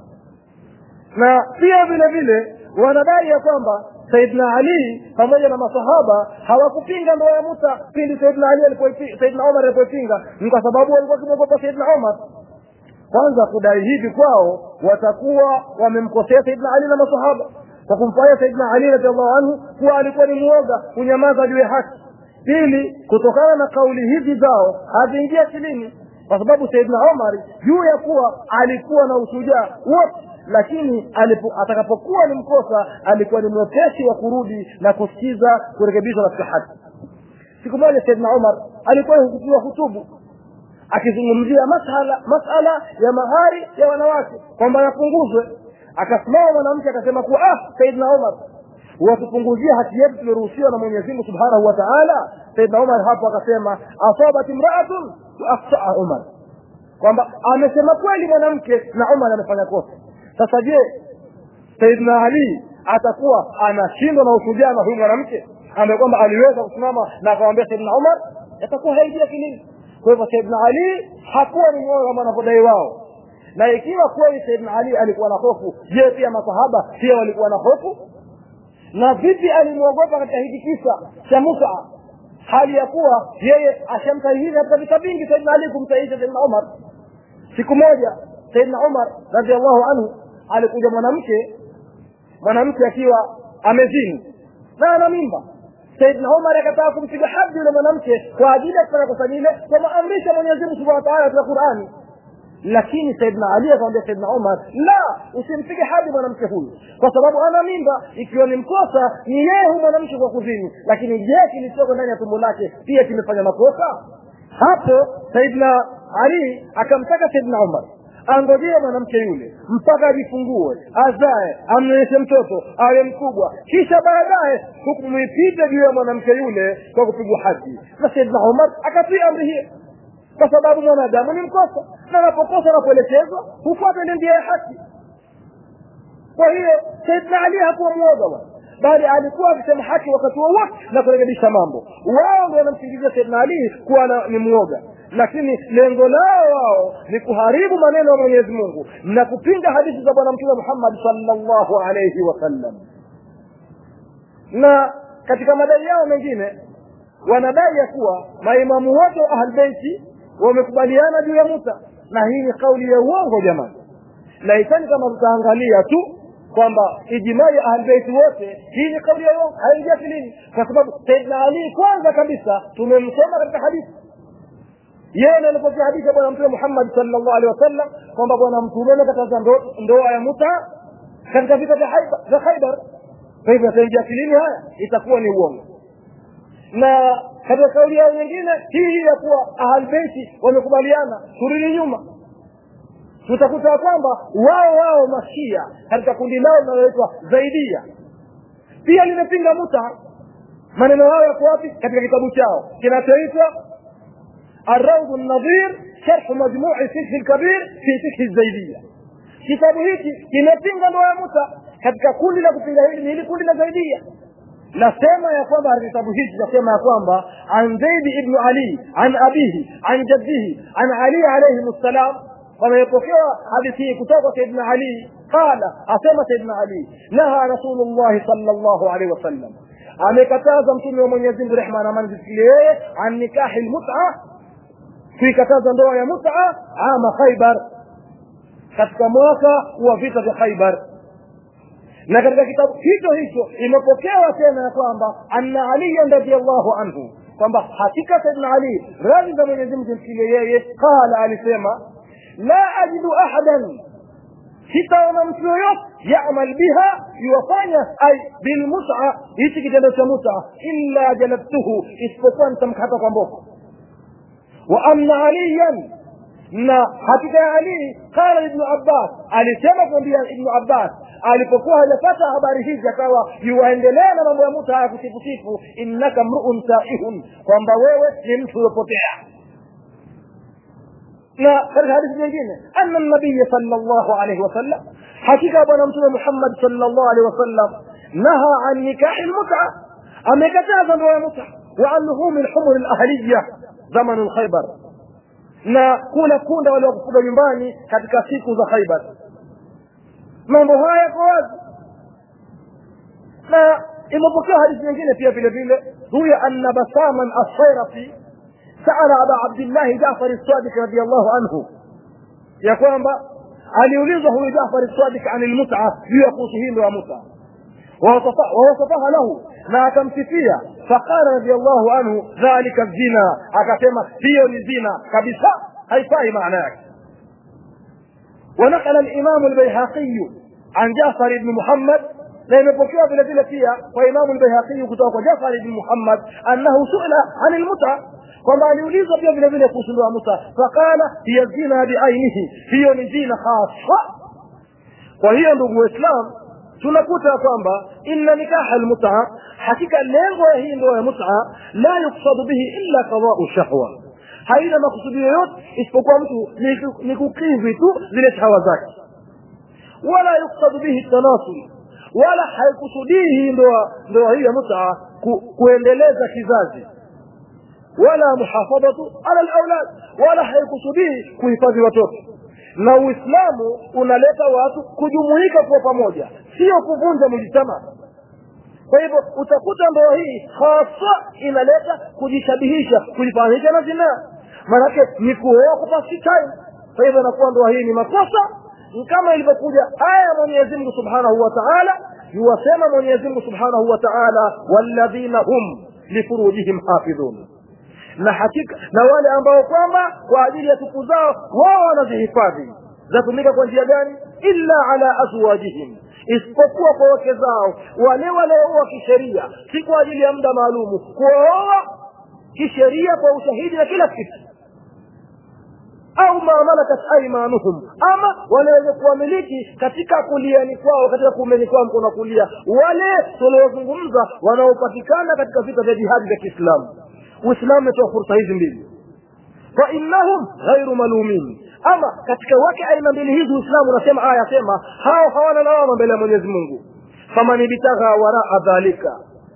Na pia vile vile wanadai ya kwamba Saidna Ali pamoja na masahaba hawakupinga ndoa ya Musa pindi Saidna Umar alipopinga, ni kwa sababu walikuwa wakimwogopa Saidna Umar. Kwanza kudai hivi kwao watakuwa wamemkosea Saidna Ali na masahaba kwa kumfanya Saidna Ali radhiallahu anhu kuwa alikuwa ni muoga kunyamaza juu ya haki. Pili, kutokana na kauli hizi zao haziingia akilini, kwa sababu Saidna Umar juu ya kuwa alikuwa na ushujaa wote, lakini atakapokuwa ni mkosa alikuwa ni mwepesi wa kurudi na kusikiza kurekebisha katika haki. Siku moja Saidna Umar alikuwa hutubu akizungumzia masala ya mahari ya wanawake kwamba yapunguzwe. Akasimama mwanamke akasema kuwa Saidna Umar, watupunguzia haki yetu tuliyoruhusiwa na Mwenyezi Mungu Subhanahu wa Ta'ala. Saidna Umar hapo akasema asabat imra'atun wa afsa'a Umar, kwamba amesema kweli mwanamke na Umar amefanya kosa. Sasa je, Saidna Ali atakuwa anashindwa na ushujaa na huyu mwanamke ambaye kwamba aliweza kusimama na akamwambia Saidna Umar? Atakuwa haijia kilini. Kwa hivyo Saidna Ali hakuwa ni mwoga kama wanavyodai wao. Na ikiwa kweli Saidna Ali alikuwa na hofu, je, pia masahaba pia walikuwa na hofu? Na vipi alimwogopa katika hiki kisa cha Musa, hali ya kuwa yeye ashamtahiza katika vita vingi Saidna Ali kumtahiza Saidna Umar? Siku moja Saidna Umar radhiallahu anhu alikuja mwanamke akiwa amezini na ana mimba. Saidna Umar akataka kumpiga hadi yule mwanamke kwa ajili ya kufanya kosa lile kwa maamrisho ya Mwenyezi Mungu Subhanahu wa Ta'ala katika Qur'ani. Lakini Saidna Ali akamwambia Saidna Umar, la, usimpige hadi mwanamke huyu kwa sababu ana mimba. Ikiwa ni mkosa ni yeye huyu mwanamke kwa kuzini, lakini je, kilichoko ndani ya tumbo lake pia kimefanya makosa? Hapo Saidna Ali akamtaka Saidna Umar angojee mwanamke yule mpaka ajifungue, azae, amnyonyeshe mtoto, awe mkubwa, kisha baadaye hukumu ipite juu ya mwanamke yule kwa kupigwa haji. Na Saidna Umar akatii amri hiyo, kwa sababu mwanadamu ni mkosa, na anapokosa na kuelekezwa hufuata ile njia ya haki. Kwa hiyo Saidna Ali hakuwa mwoga, bali alikuwa akisema haki wakati wowote na kurekebisha mambo. Wao ndio wanamsingizia Saidna Ali kuwa ni mwoga, lakini lengo lao wao ni kuharibu maneno ya Mwenyezi Mungu na kupinga hadithi za Bwana Mtume Muhammad sallallahu alayhi wasallam. Na katika madai yao mengine wanadai ya kuwa maimamu wote wa Ahlul Bayt wamekubaliana juu ya muta, na hii ni kauli ya uongo jamani. Na itani kama tutaangalia tu kwamba ijmai ya Ahlul Bayt wote, hii ni kauli ya uongo, haingia akilini, kwa sababu Saidna Ali kwanza kabisa tumemsoma katika hadithi. Yeye alipokea hadithi ya Bwana Mtume Muhammad sallallahu alaihi wasallam kwamba Bwana Mtume amekataza ndoa ya muta katika vita vya Khaybar. Kwa hivyo ataingia akilini, haya itakuwa ni uongo. Na katika kauli yao nyingine hii ya kuwa Ahlul Bayt wamekubaliana, turudi nyuma tutakuta kwamba wao Mashia katika kundi lao linaloitwa Zaidia pia limepinga muta. Maneno yao yako wapi? Katika kitabu chao kinachoitwa الروض النظير شرح مجموع الفقه الكبير في فقه الزيدية. kitabu hiki kimepinga ndoa ya muta katika kundi la kupinga hili kundi la Zaidia. Nasema ya kwamba kitabu hiki nasema ya kwamba an Zaid ibn Ali an abihi an jaddihi an Ali alayhi السلام, wamepokea hadithi kutoka kwa Saidna Ali qala, asema Saidna Ali naha Rasulullah sallallahu alayhi wasallam, amekataza mtume wa Mwenyezi Mungu rehma na amani zisikie an nikahi almut'a, kuikataza ndoa ya mut'a ama Khaybar, katika mwaka wa vita vya Khaybar. Na katika kitabu hicho imepokewa tena ya kwamba anna Ali radhiyallahu anhu, kwamba hakika Saidna Ali radhi za Mwenyezi Mungu zimfikie yeye, qala, alisema la ajidu ahadan, sitaona mtu yoyote ya'mal biha, yuwafanya ay bil mut'a, hichi kitendo cha mut'a, illa jalabtuhu, isipokuwa nitamkata kwa mboko. Wa anna aliyan, na hakika Ali, qala ibn Abbas, alisema kwambia ibn Abbas alipokuwa hajapata habari hizi akawa yuendelea na mambo ya mut'a ya kusifu innaka mru'un sa'ihun, kwamba wewe ni mtu ulipotea. Na katika hadithi nyingine anna nabii sallallahu alayhi wasallam, hakika Bwana Mtume Muhammad sallallahu alayhi wasallam naha an nikahi almut'a, amekataza ndoa ya mut'a, wa anhum alhumur alahliya zaman Khaybar, na kula punda wale wakufuga nyumbani katika siku za Khaybar. Mambo haya kwa wazi. Na imepokea hadithi nyingine pia vile vile huya anna Basaman as-Sayrafi sa'ala Aba Abdullah Ja'far as-Sadiq radiyallahu anhu, ya kwamba aliulizwa huyu Ja'far as-Sadiq an al-mut'a, juu ya kuhusu hii ndoa ya mut'a, wasafaha lahu, na akamsifia, faqala radiyallahu anhu dhalika zina, akasema hiyo ni zina kabisa, haifai maana yake. ونقل الإمام البيهقي عن جعفر بن محمد، لأنه بكوا في الذي وإمام البيهقي كتاب جعفر بن محمد أنه سئل عن المتعة، وما يوليز في الذي يقصد المتعة فقال هي الزنا بعينه، هي الزنا خاصة. وهي ndugu Islam tunakuta kwamba inna nikah almut'a, hakika lengo ya hii ndoa ya mut'a la yuqsadu bihi illa qada'u shahwa, haina makusudi yoyote isipokuwa mtu ni kukidhi tu zile shahawa zake. Wala yuqsadu bihi tanasul, wala haikusudihi ndoa hii ya mut'a kuendeleza kizazi, wala muhafadhatu ala alawlad, wala haikusudihi kuhifadhi watoto. Na Uislamu unaleta watu kujumuika kwa pamoja, sio kuvunja mujtama. Kwa hivyo utakuta ndoa hii hasa inaleta kujishabihisha, kujifanisha na zina, maana ni kuoa kupasi time. Kwa hivyo inakuwa ndoa hii ni makosa, kama ilivyokuja aya Mwenyezi Mungu Subhanahu wa Ta'ala, yuwasema Mwenyezi Mungu Subhanahu wa Ta'ala walladhina hum lifurujihim hafidhun, na hakika na wale ambao kwamba kwa ajili ya tupu zao wao wanazihifadhi. Zatumika kwa njia gani? Illa ala azwajihim, isipokuwa kwa wake zao, wale walioa kisheria, si kwa ajili ya muda maalumu, kuoa kisheria kwa ushahidi na kila kitu, au ma malakat aymanuhum, ama wale wenye kuamiliki katika kuliani kwao, katika kuumeni kwao mkono kulia, wale tuliozungumza wanaopatikana katika vita vya jihad vya Kiislamu. Uislamu umetoa fursa hizi mbili, fa innahum ghairu malumin. Ama katika wake aina mbili hizi Uislamu unasema aya sema hao hawana lawama mbele ya Mwenyezi Mungu. Famani bitagha waraa dhalika,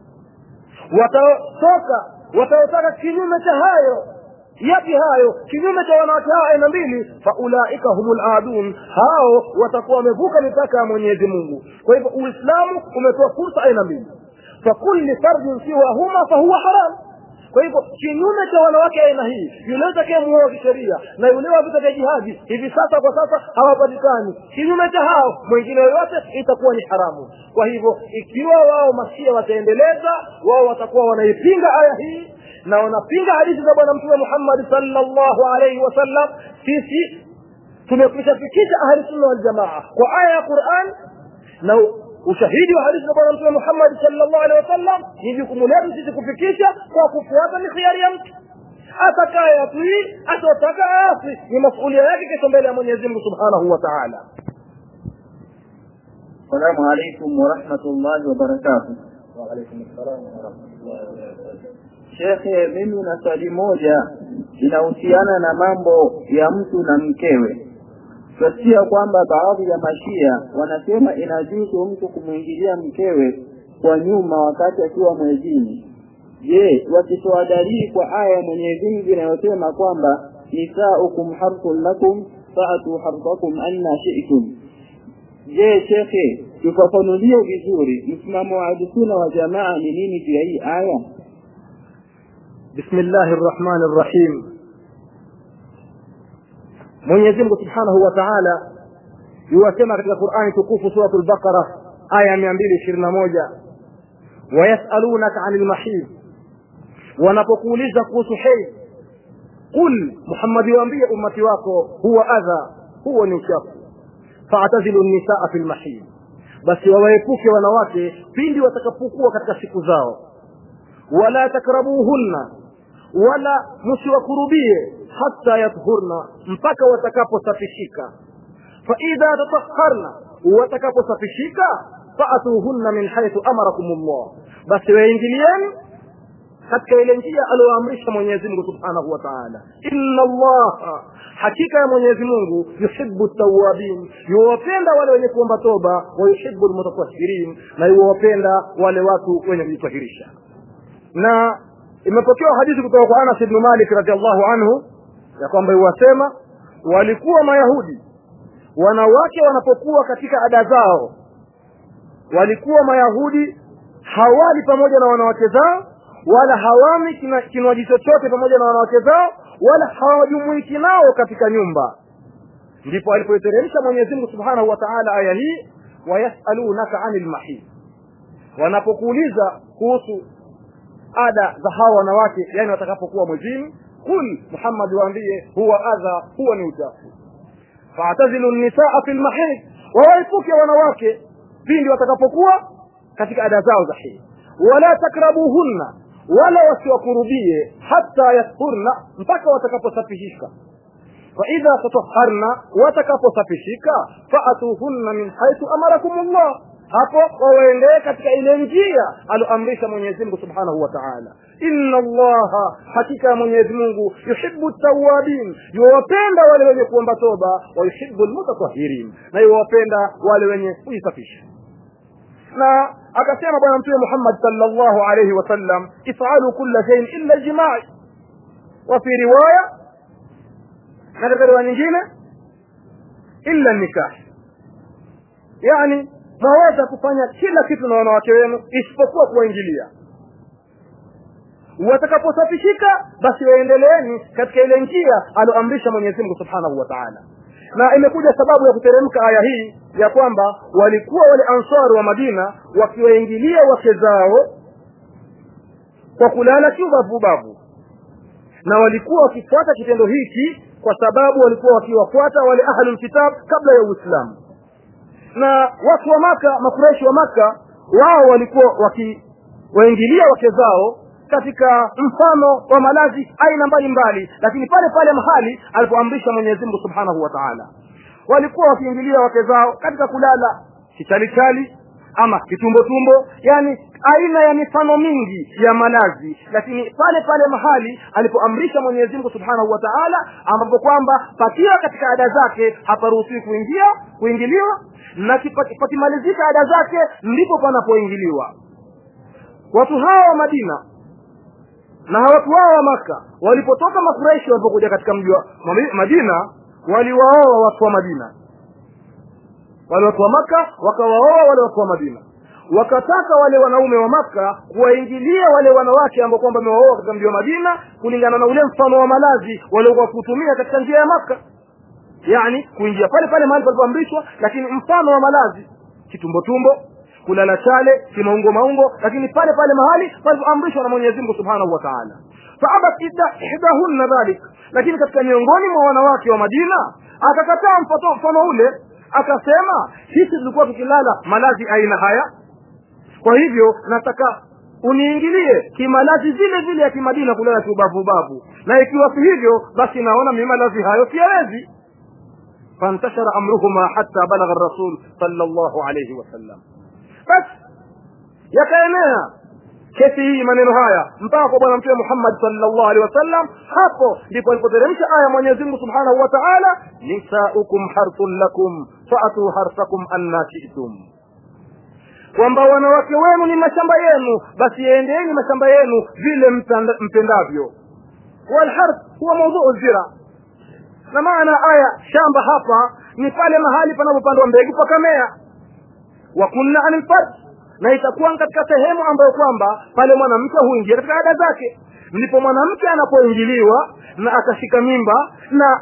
wataotaka kinyume cha hayo. Yapi hayo? Kinyume cha wanawake hao aina mbili, fa ulaika humul aadun, hao watakuwa wamevuka mipaka ya Mwenyezi Mungu. Kwa hivyo Uislamu umetoa fursa aina mbili, fa kulli fardin siwa huma fa huwa haram. Kwa hivyo kinyume cha wanawake aina hii, yule atakayemuoa kisheria na yule wa vita vya jihadi hivi sasa kwa sasa hawapatikani, kinyume cha hao mwingine yote itakuwa ni haramu. Kwa hivyo ikiwa wao Mashia wataendeleza, wao watakuwa wanaipinga aya hii na wanapinga hadithi za bwana Mtume Muhammad sallallahu alaihi wasallam. Sisi tumekwishafikisha ahli sunna wal jamaa kwa aya ya Qur'an na ushahidi wa hadithi za bwana Mtume Muhammad sallallahu alaihi wasallam. Ni jukumu letu sisi kufikisha kwa kufuata ni khiari ya mtu. Atakaye atii, atotaka asi, ni masuala yake kesho mbele ya Mwenyezi Mungu Subhanahu wa Ta'ala. Assalamu alaykum wa rahmatullahi wa barakatuh. Wa alaykum assalam wa rahmatullahi wa barakatuh. Sheikh, mimi na swali moja inahusiana na mambo ya mtu na mkewe. Tunasikia kwamba baadhi ya Mashia wanasema inajuzu mtu kumuingilia mkewe kwa nyuma wakati akiwa mwezini. Je, wakitoa dalili kwa aya ya Mwenyezi Mungu inayosema kwamba nisaukum harthun lakum fa'atu harthakum anna shi'tum. Je, Sheikh, tufafanulie vizuri msimamo wa Ahlusunna wa Jamaa ni nini juu ya hii aya? Bismillahir Rahmanir Rahim. Mwenyezi Mungu Subhanahu wa Ta'ala yuwasema katika Qur'ani tukufu sura al-Baqara aya 221, wayasalunaka 'anil mahid, wanapokuuliza kuhusu hedhi, qul, Muhammad waambie ummati wako, huwa adha, huwa ni uchafu, fa'tazilu an-nisaa fil mahid, basi wawaepuke wanawake pindi watakapokuwa katika siku zao, wala takrabuhunna, wala msiwakurubie hatta yathurna, mpaka watakaposafishika. Fa idha tatahharna, watakaposafishika, fa'atuhunna min haythu amarakumullah, basi waingilieni katika ile njia aliyoamrisha Mwenyezi Mungu Subhanahu wa Ta'ala. Inna Allah, hakika ya Mwenyezi Mungu, yuhibbu at-tawwabin, yuwapenda wale wenye kuomba toba, wa yuhibbu al-mutatahhirin, na yuwapenda wale watu wenye kujitahirisha. Na imepokewa hadithi kutoka kwa Anas ibn Malik radhiallahu anhu ya kwamba yuwasema walikuwa Mayahudi wanawake wanapokuwa katika ada zao, walikuwa Mayahudi hawali pamoja na wanawake zao, wala hawami kinywaji chochote pamoja na wanawake zao, wala hawajumuiki nao katika nyumba. Ndipo alipoiteremsha Mwenyezi Mungu Subhanahu wa Ta'ala aya hii, wayasalunaka 'anil mahid, wanapokuuliza kuhusu ada za hawa wanawake, yani watakapokuwa mwezini, qul, Muhammad waambie, huwa adha, huwa ni uchafu, fa'tazilu an-nisaa fil mahid, waepuke wanawake pindi watakapokuwa katika ada zao za hedhi, wala takrabuhunna, wala wasiwakurubie hatta yathurna, mpaka watakaposafishika. Fa idha tatahharna, watakaposafishika, fa'atuhunna min haythu amarakumullah, hapo waendee katika ile njia aloamrisha Mwenyezi Mungu Subhanahu wa Ta'ala. Inna Allah, hakika Mwenyezi Mungu, yuhibbu at-tawwabin, yuwapenda wale wenye kuomba toba, wa yuhibbu al-mutatahhirin, na yuwapenda wale wenye kujisafisha. Na akasema bwana Mtume Muhammad sallallahu alayhi wasallam, if'alu kulla shay'in illa al-jima', wa fi riwaya, na katika riwaya nyingine, illa an-nikah, yani mwaweza kufanya kila kitu na wanawake wenu isipokuwa kuingilia. Watakaposafishika, basi waendeleeni katika ile njia aloamrisha Mwenyezi Mungu Subhanahu wa Ta'ala. Na imekuja sababu ya kuteremka aya hii ya kwamba walikuwa wale ansari wa Madina wakiwaingilia wake zao kwa kulala kiubavu, na walikuwa wakifuata kitendo hiki kwa sababu walikuwa wakiwafuata wale ahlul kitab kabla ya Uislamu. Na watu wa Maka, makureishi wa Maka, wao walikuwa wakiwaingilia wake zao katika mfano wa malazi aina mbalimbali, lakini pale pale mahali alipoamrisha Mwenyezi Mungu Subhanahu wa Ta'ala. Walikuwa wakiingilia wake zao katika kulala kichalichali ama kitumbo tumbo, yani aina ya mifano mingi ya malazi, lakini pale pale mahali alipoamrisha Mwenyezi Mungu Subhanahu wa Ta'ala, ambapo kwamba pakiwa katika ada zake haparuhusiwi kuingiliwa, na pakimalizika ada zake ndipo panapoingiliwa. Watu hawa wa Madina na watu wao wa Maka walipotoka Makuraishi, walipokuja katika mji wa Madina, waliwaoa watu wa Madina. Wale watu wa Maka wakawaoa wale watu wa Madina, wakataka wale wanaume wa Maka kuwaingilia wale wanawake ambao kwamba wamewaoa katika mji wa Madina, kulingana na ule mfano wa malazi waliokuwa kutumia katika njia ya Maka, yani kuingia pale pale mahali palipoamrishwa, lakini mfano wa malazi kitumbo tumbo, kulala chale, kimaungo maungo, lakini pale pale mahali palipoamrishwa na Mwenyezi Mungu Subhanahu wa Ta'ala. Fa'abat ihdahunna dhalik, lakini katika miongoni mwa wanawake wa Madina akakataa mfano ule, akasema sisi tulikuwa tukilala malazi aina haya, kwa hivyo nataka uniingilie kimalazi vile vile ya kimadina, kulala kiubavu babu, na ikiwa si hivyo basi naona mimi malazi hayo siwezi. Fantashara amruhuma hatta balagha ar-rasul sallallahu alayhi wasallam. Bas yakaenea kesi hii, maneno haya mpaka kwa bwana mtume Muhammad sallallahu alaihi wasallam. Hapo ndipo alipoteremsha aya Mwenyezi Mungu Subhanahu wa Ta'ala, nisaukum harthun lakum fa'atu harthakum anna shi'tum, kwamba wanawake wenu ni mashamba yenu, basi endeeni mashamba yenu vile mpendavyo. Wal harth huwa mawdhu'u zira, na maana aya shamba hapa ni pale mahali panapopandwa mbegu pakamea. Wa kunna anil farj, na itakuwa katika sehemu ambayo kwamba pale mwanamke huingia katika ada zake. Ndipo mwanamke anapoingiliwa na akashika mimba, na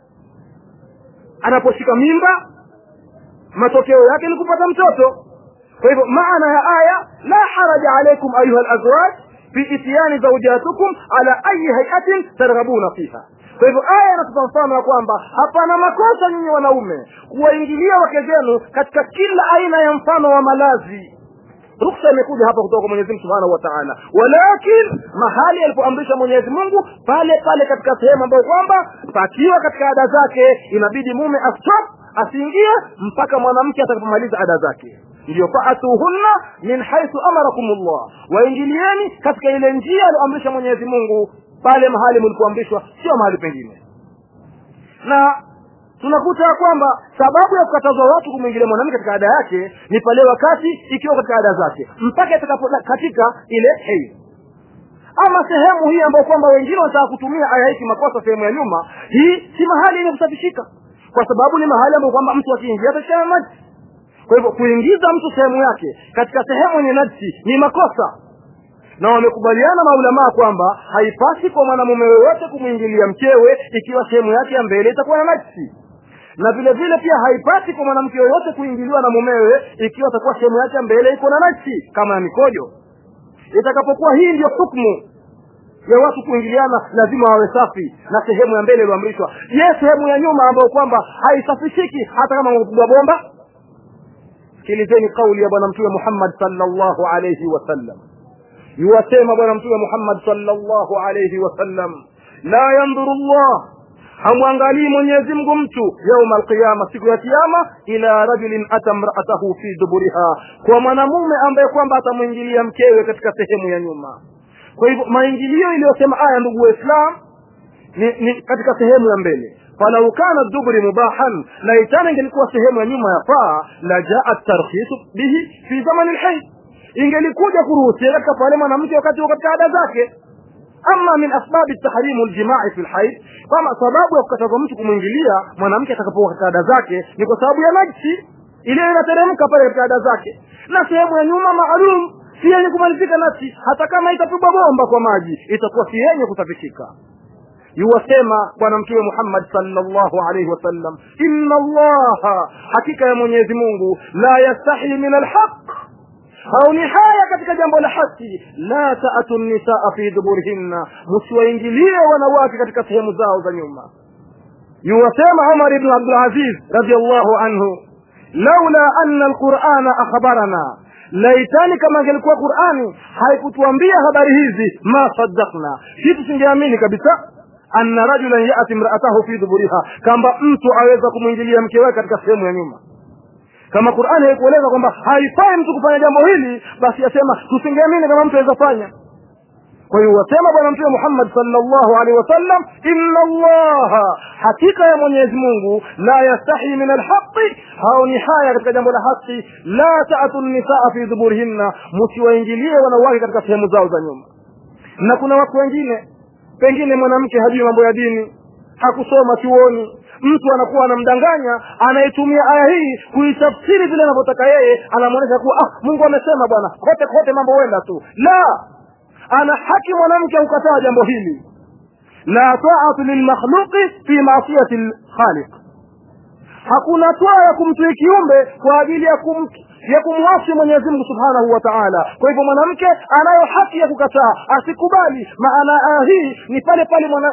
anaposhika mimba matokeo yake ni kupata mtoto. Kwa hivyo maana ya aya, la haraja alaykum ayuha alazwaj fi ityani zawjatukum ala ayi hay'atin targhabuna fiha. Kwa hivyo aya inatupa mfano kwamba hapana makosa nyinyi wanaume kuwaingilia wake zenu katika kila aina ya mfano wa malazi. Ruksa imekuja hapa kutoka kwa Mwenyezi Mungu Subhanahu wa Ta'ala, walakin mahali alipoamrisha Mwenyezi Mungu pale pale katika sehemu ambayo kwamba pakiwa katika ada zake, inabidi mume asiingie mpaka mwanamke atakapomaliza ada zake. Ndio fa'atuhunna min haythu amarakumullah, waingilieni katika ile njia aliyoamrisha Mwenyezi Mungu pale mahali mlipoamrishwa, sio mahali pengine. Na tunakuta kwamba sababu ya kukatazwa watu kumwingilia mwanamke katika ada yake ni pale wakati ikiwa katika ada zake mpaka katika ile hedhi. Ama sehemu hii ambayo kwamba wengine wanataka kutumia aya hii makosa, sehemu ya nyuma hii si mahali yenye kusafishika, kwa sababu ni mahali ambapo kwamba mtu akiingia atashana maji. Kwa hivyo kuingiza mtu sehemu yake katika sehemu yenye najisi ni makosa, na wamekubaliana maulama kwamba haipasi kwa mwanamume yoyote kumwingilia mkewe ikiwa sehemu yake ya mbele itakuwa na najisi, na vile vile pia haipasi kwa mwanamke yoyote kuingiliwa na mumewe ikiwa atakuwa sehemu yake ya mbele iko na najisi kama mikojo. Itakapokuwa hii ndio hukumu ya watu kuingiliana, lazima wawe safi na sehemu ya mbele iliyoamrishwa. Sehemu ya nyuma ambayo kwamba haisafishiki hata kama mkubwa bomba. Sikilizeni kauli ya bwana mtume Muhammad sallallahu alayhi wasallam. Yuwasema bwana mtume Muhammad sallallahu alayhi wasallam, la yanzuru Allah, hamwangalii Mwenyezi Mungu mtu yauma alqiyama, siku ya kiyama, ila rajulin atamra'atahu fi duburiha, kwa mwanamume ambaye kwamba atamuingilia mkewe katika sehemu ya nyuma. Kwa hivyo maingilio iliyosema aya, ndugu Waislamu, ni katika sehemu ya mbele. Falau kana duburi mubahan, la itana ingelikuwa sehemu ya nyuma yafaa, la jaa tarkhisu bihi fi zaman alhayd, ingelikuja kuruhusiwa katika pale mwanamke wakati katika ada zake. Ama min asbab at-tahrim al-jima'i fi al-hayd, kama sababu ya kukataza mtu kumwingilia mwanamke atakapokuwa katika ada zake ni kwa sababu ya najisi ile inateremka pale katika ada zake, na sehemu ya nyuma maalum si yenye kumalizika najisi, hata kama itapigwa bomba kwa maji itakuwa si yenye kusafishika. Yuwasema bwana mtume Muhammad sallallahu alayhi wasallam, inna Allah, hakika ya Mwenyezi Mungu, la yastahi min al-haqq, au ni haya katika jambo la haki, la ta'atu an-nisaa fi duburihinna, msiwaingilie wanawake katika sehemu zao za nyuma. Yuwasema Umar ibn Abdul Aziz radiyallahu anhu, laula anna al-Qur'ana akhbarana laitani kama ingelikuwa Qur'ani haikutuambia habari hizi ma saddaqna, sisi tungeamini kabisa anna rajulan ya'ti imra'atahu fi duburiha, kama mtu aweza kumuingilia mke wake katika sehemu ya nyuma. Kama Qur'ani haikueleza kwamba haifai mtu kufanya jambo hili, basi yasema tusingeamini kama mtu aweza fanya. Kwa hiyo wasema bwana Mtume Muhammad sallallahu alaihi wasallam, inna Allah, hakika ya Mwenyezi Mungu, la yastahi min alhaqi, haoni haya katika jambo la haki, la ta'tu an-nisaa fi duburihinna, msiwaingilie wanawake katika sehemu zao za nyuma. Na kuna watu wengine, pengine mwanamke hajui mambo ya dini, hakusoma chuoni, mtu anakuwa anamdanganya, anaitumia aya hii kuitafsiri vile anavyotaka yeye, anamuonesha kuwa Mungu amesema bwana, kote mambo wenda tu. La, ana haki mwanamke ukataa jambo hili. La ta'atu lilmakhluqi fi ma'siyati alkhaliq, hakuna toa ya kumtii kiumbe kwa ajili ya kumwasi Mwenyezi Mungu Subhanahu wa Ta'ala. Kwa hivyo mwanamke anayo haki ya kukataa, asikubali. Maana hii ni pale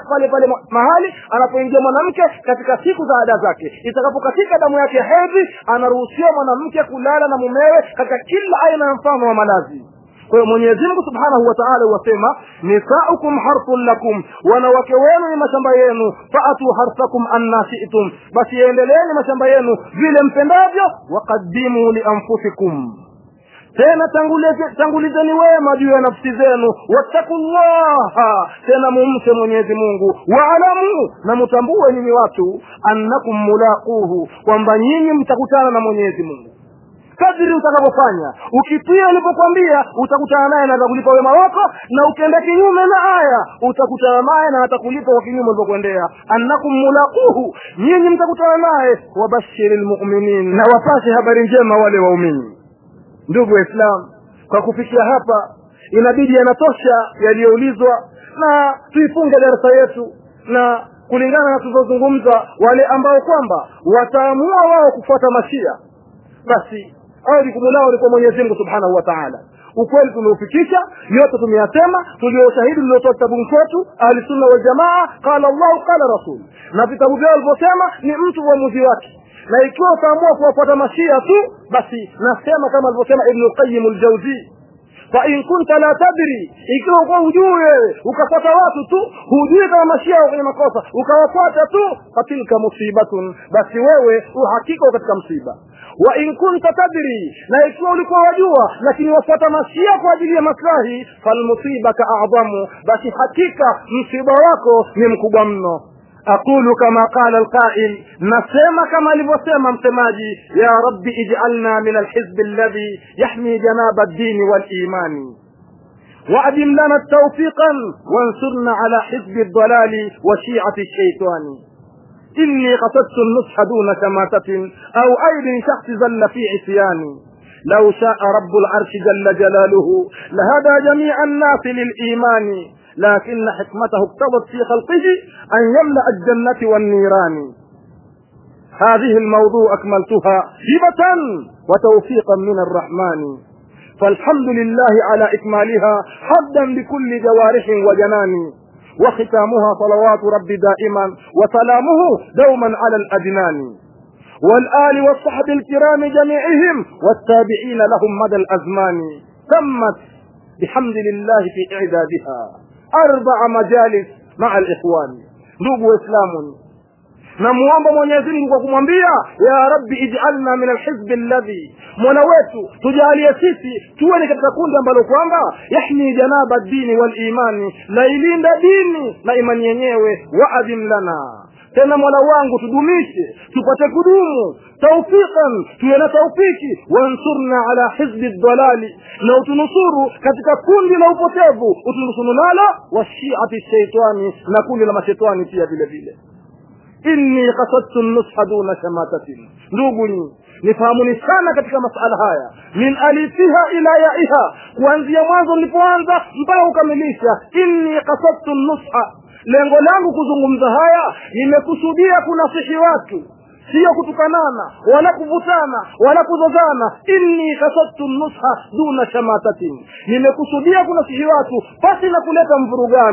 mahali anapoingia mwanamke katika siku za ada zake, itakapokatika damu yake hedhi, anaruhusiwa mwanamke kulala na mumewe katika kila aina ya mfano wa malazi. Kwa hiyo Mwenyezi Mungu Subhanahu wa Ta'ala wasema, nisaukum harthun lakum, wanawake wenu ni mashamba yenu, fa'atu harthakum anna shi'tum, basi endeleeni mashamba yenu vile mpendavyo, waqaddimu li anfusikum, tena tangulizeni wema juu ya nafsi zenu, wattaqullaha, tena mumche Mwenyezi Mungu, wa'lamu, na mtambue nyinyi watu, annakum mulaquhu, kwamba nyinyi mtakutana na Mwenyezi Mungu. Kadri utakapofanya, ukitia alipokuambia utakutana naye na atakulipa wema wako, na ukienda kinyume na aya utakutana naye na atakulipa kwa kinyume ulipokuendea. Annakum mulaquhu, nyinyi mtakutana naye. Wabashiril mu'minin, na wapashe habari njema wale waumini. Ndugu Waislamu, kwa kufikia hapa inabidi yanatosha yaliyoulizwa, na tuifunge darasa yetu, na kulingana na tulizozungumza, wale ambao kwamba wataamua wao kufuata mashia, basi au jukumu lao liko Mwenyezi Mungu Subhanahu wa Ta'ala. Ukweli tumeufikisha, yote tumeyasema, tulio ushahidi uliotoa kitabu chetu Ahli Sunna wal Jamaa, qala Allah qala Rasul, na vitabu vyao walivyosema ni mtu uamuzi wake. Na ikiwa utaamua kuwafuata mashia tu, basi nasema kama alivyosema Ibn Qayyim al-Jawzi, fa in kunta la tadri, ikiwa uko hujui ukafuata watu tu, hujui kama mashia wafanya makosa, ukawafuata tu, fatilka musibatun, basi wewe uhakika katika msiba. Wa in kunta tadri, na ikiwa ulikuwa wajua lakini wafuata mashia kwa ajili ya maslahi, falmusibaka a'zamu, basi hakika msiba wako ni mkubwa mno. aqulu kama qala alqa'il, nasema kama alivyosema msemaji, ya rabbi ij'alna min alhizb alladhi yahmi janaba ad-din wal iman, wa'dim lana tawfiqan wansurna ala hizb ad-dalal wa shi'ati ash-shaytan. إني قصدت النصح دون شماتة أو أيد شخص زل في عصياني، لو شاء رب العرش جل جلاله لهدى جميع الناس للإيمان، لكن حكمته اقتضت في خلقه أن يملأ الجنة والنيران. هذه الموضوع أكملتها هبة وتوفيقا من الرحمن، فالحمد لله على إكمالها حدا لكل جوارح وجنان، وختامها صلوات ربي دائما وسلامه دوما على الأجنان، والآل والصحب الكرام جميعهم والتابعين لهم مدى الأزمان. تمت بحمد الله في إعدادها 4 مجالس مع الإخوان. ndugu Waislamu, namuomba Mwenyezi Mungu kwa kumwambia, ya rabbi ij'alna min alhizb alladhi, mola wetu tujalie sisi tuwe ni katika kundi ambalo kwamba yahmi janaba ad-din wal imani, la ilinda dini na imani yenyewe. Wa'adim lana, tena mola wangu tudumishe tupate kudumu, tawfiqan, tuwe na tawfiki, wansurna ala hizb ad-dalali, na utunusuru katika kundi la upotevu, utunusuru nalo wa shi'ati ash-shaytani, na kundi la mashaitani pia vile vile. Inni qasadtu an-nusha duna shamatatin. Ndugu nifahamuni sana katika masala haya, min alifiha ila yaiha, kuanzia mwanzo nilipoanza mpaka kukamilisha. Inni qasadtu an-nusha, lengo langu kuzungumza haya nimekusudia kunasihi watu, sio kutukanana wala kuvutana wala kuzozana. Inni qasadtu an-nusha duna shamatatin, nimekusudia kunasihi watu pasi na kuleta mvurugano.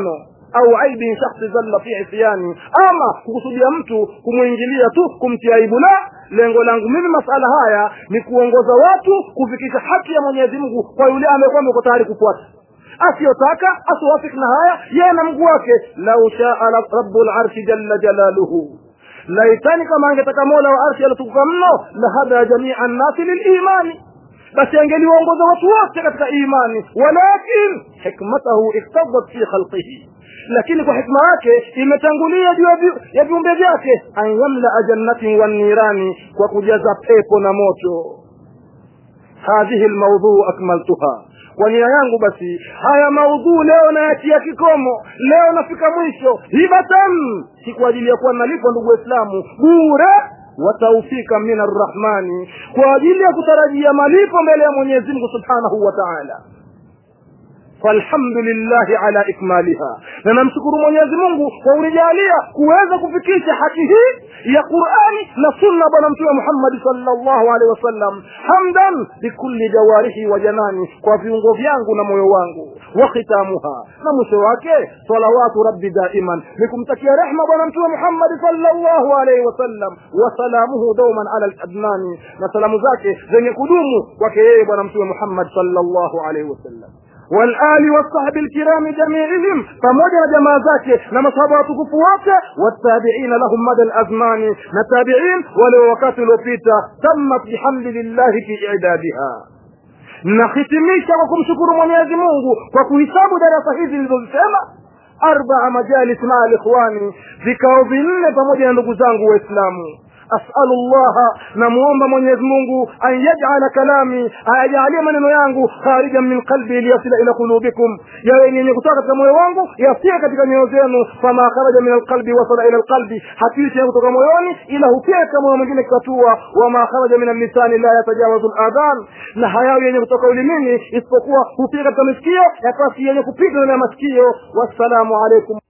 au aibi shakhsi zalla fi isyani, ama kukusudia mtu kumuingilia tu kumtia aibu. La, lengo langu mimi masala haya ni kuongoza watu kufikisha haki ya Mwenyezi Mungu kwa yule ambaye yuko tayari kufuata. Asiyotaka asiwafiki na haya yeye na Mungu wake. Lau shaa rabbul arshi jalla jalaluhu, laitani kama angetaka Mola wa arshi alitukuka mno, la hada jami'an nasi lil-imani, basi angeliwaongoza watu wote katika imani. Walakin hikmatahu iktadat fi khalqihi, lakini kwa hikma yake imetangulia juu ya viumbe vyake, an yamla jannatin wan nirani, kwa kujaza pepo na moto. Hadhihi almawdhu akmaltuha, kwa nia yangu basi haya maudhu leo nayatia kikomo, leo nafika mwisho. Hibatan, si kwa ajili ya kuwa nalipo ndugu Waislamu bure, wataufika min arrahmani, kwa ajili ya kutarajia malipo mbele ya Mwenyezi Mungu subhanahu wa ta'ala. Falhamdulillah ala ikmaliha, na namshukuru Mwenyezi Mungu kwa unijalia kuweza kufikisha haki hii ya Qur'ani na sunna bwana mtume Muhammad sallallahu alaihi wasallam. Hamdan bikulli jawarihi wa janani, kwa viungo vyangu na moyo wangu. Wa khitamuha, na mwisho wake salawatu rabbi daiman, nikumtakia rehma bwana mtume Muhammad sallallahu alaihi wasallam, wa salamuhu dawman ala al-adnani, na salamu zake zenye kudumu kwake yeye bwana mtume Muhammad sallallahu alaihi wasallam. والآل والصحب الكرام جميعهم، pamoja na jamaa zake na masahaba watukufu wote, والتابعين لهم مدى الأزمان، na tabi'in wale wakati uliopita. tammat bihamdillah fi i'dadiha, na khitimisha kwa kumshukuru Mwenyezi Mungu kwa kuhesabu darasa hizi nilizosema 4 majalis ma al-ikhwani, vikao vinne pamoja na ndugu zangu Waislamu. أسأل الله نموomba Mwenyezi Mungu an yaj'ala kalami, ayajalie maneno yangu kharijan min qalbi liyasila ila qulubikum, yawe yenye kutoka katika moyo wangu yafike katika nyoyo zenu. Fama kharaja min alqalbi wasala ila alqalbi, hakika kutoka moyoni ila hufika katika moyo mwingine katua. Wama kharaja min al-lisani la yatajawazu al-adhan, na hayawi yenye kutoka ulimini isipokuwa hufika katika masikio, yakasi yenye kupita na masikio. Wassalamu alaykum.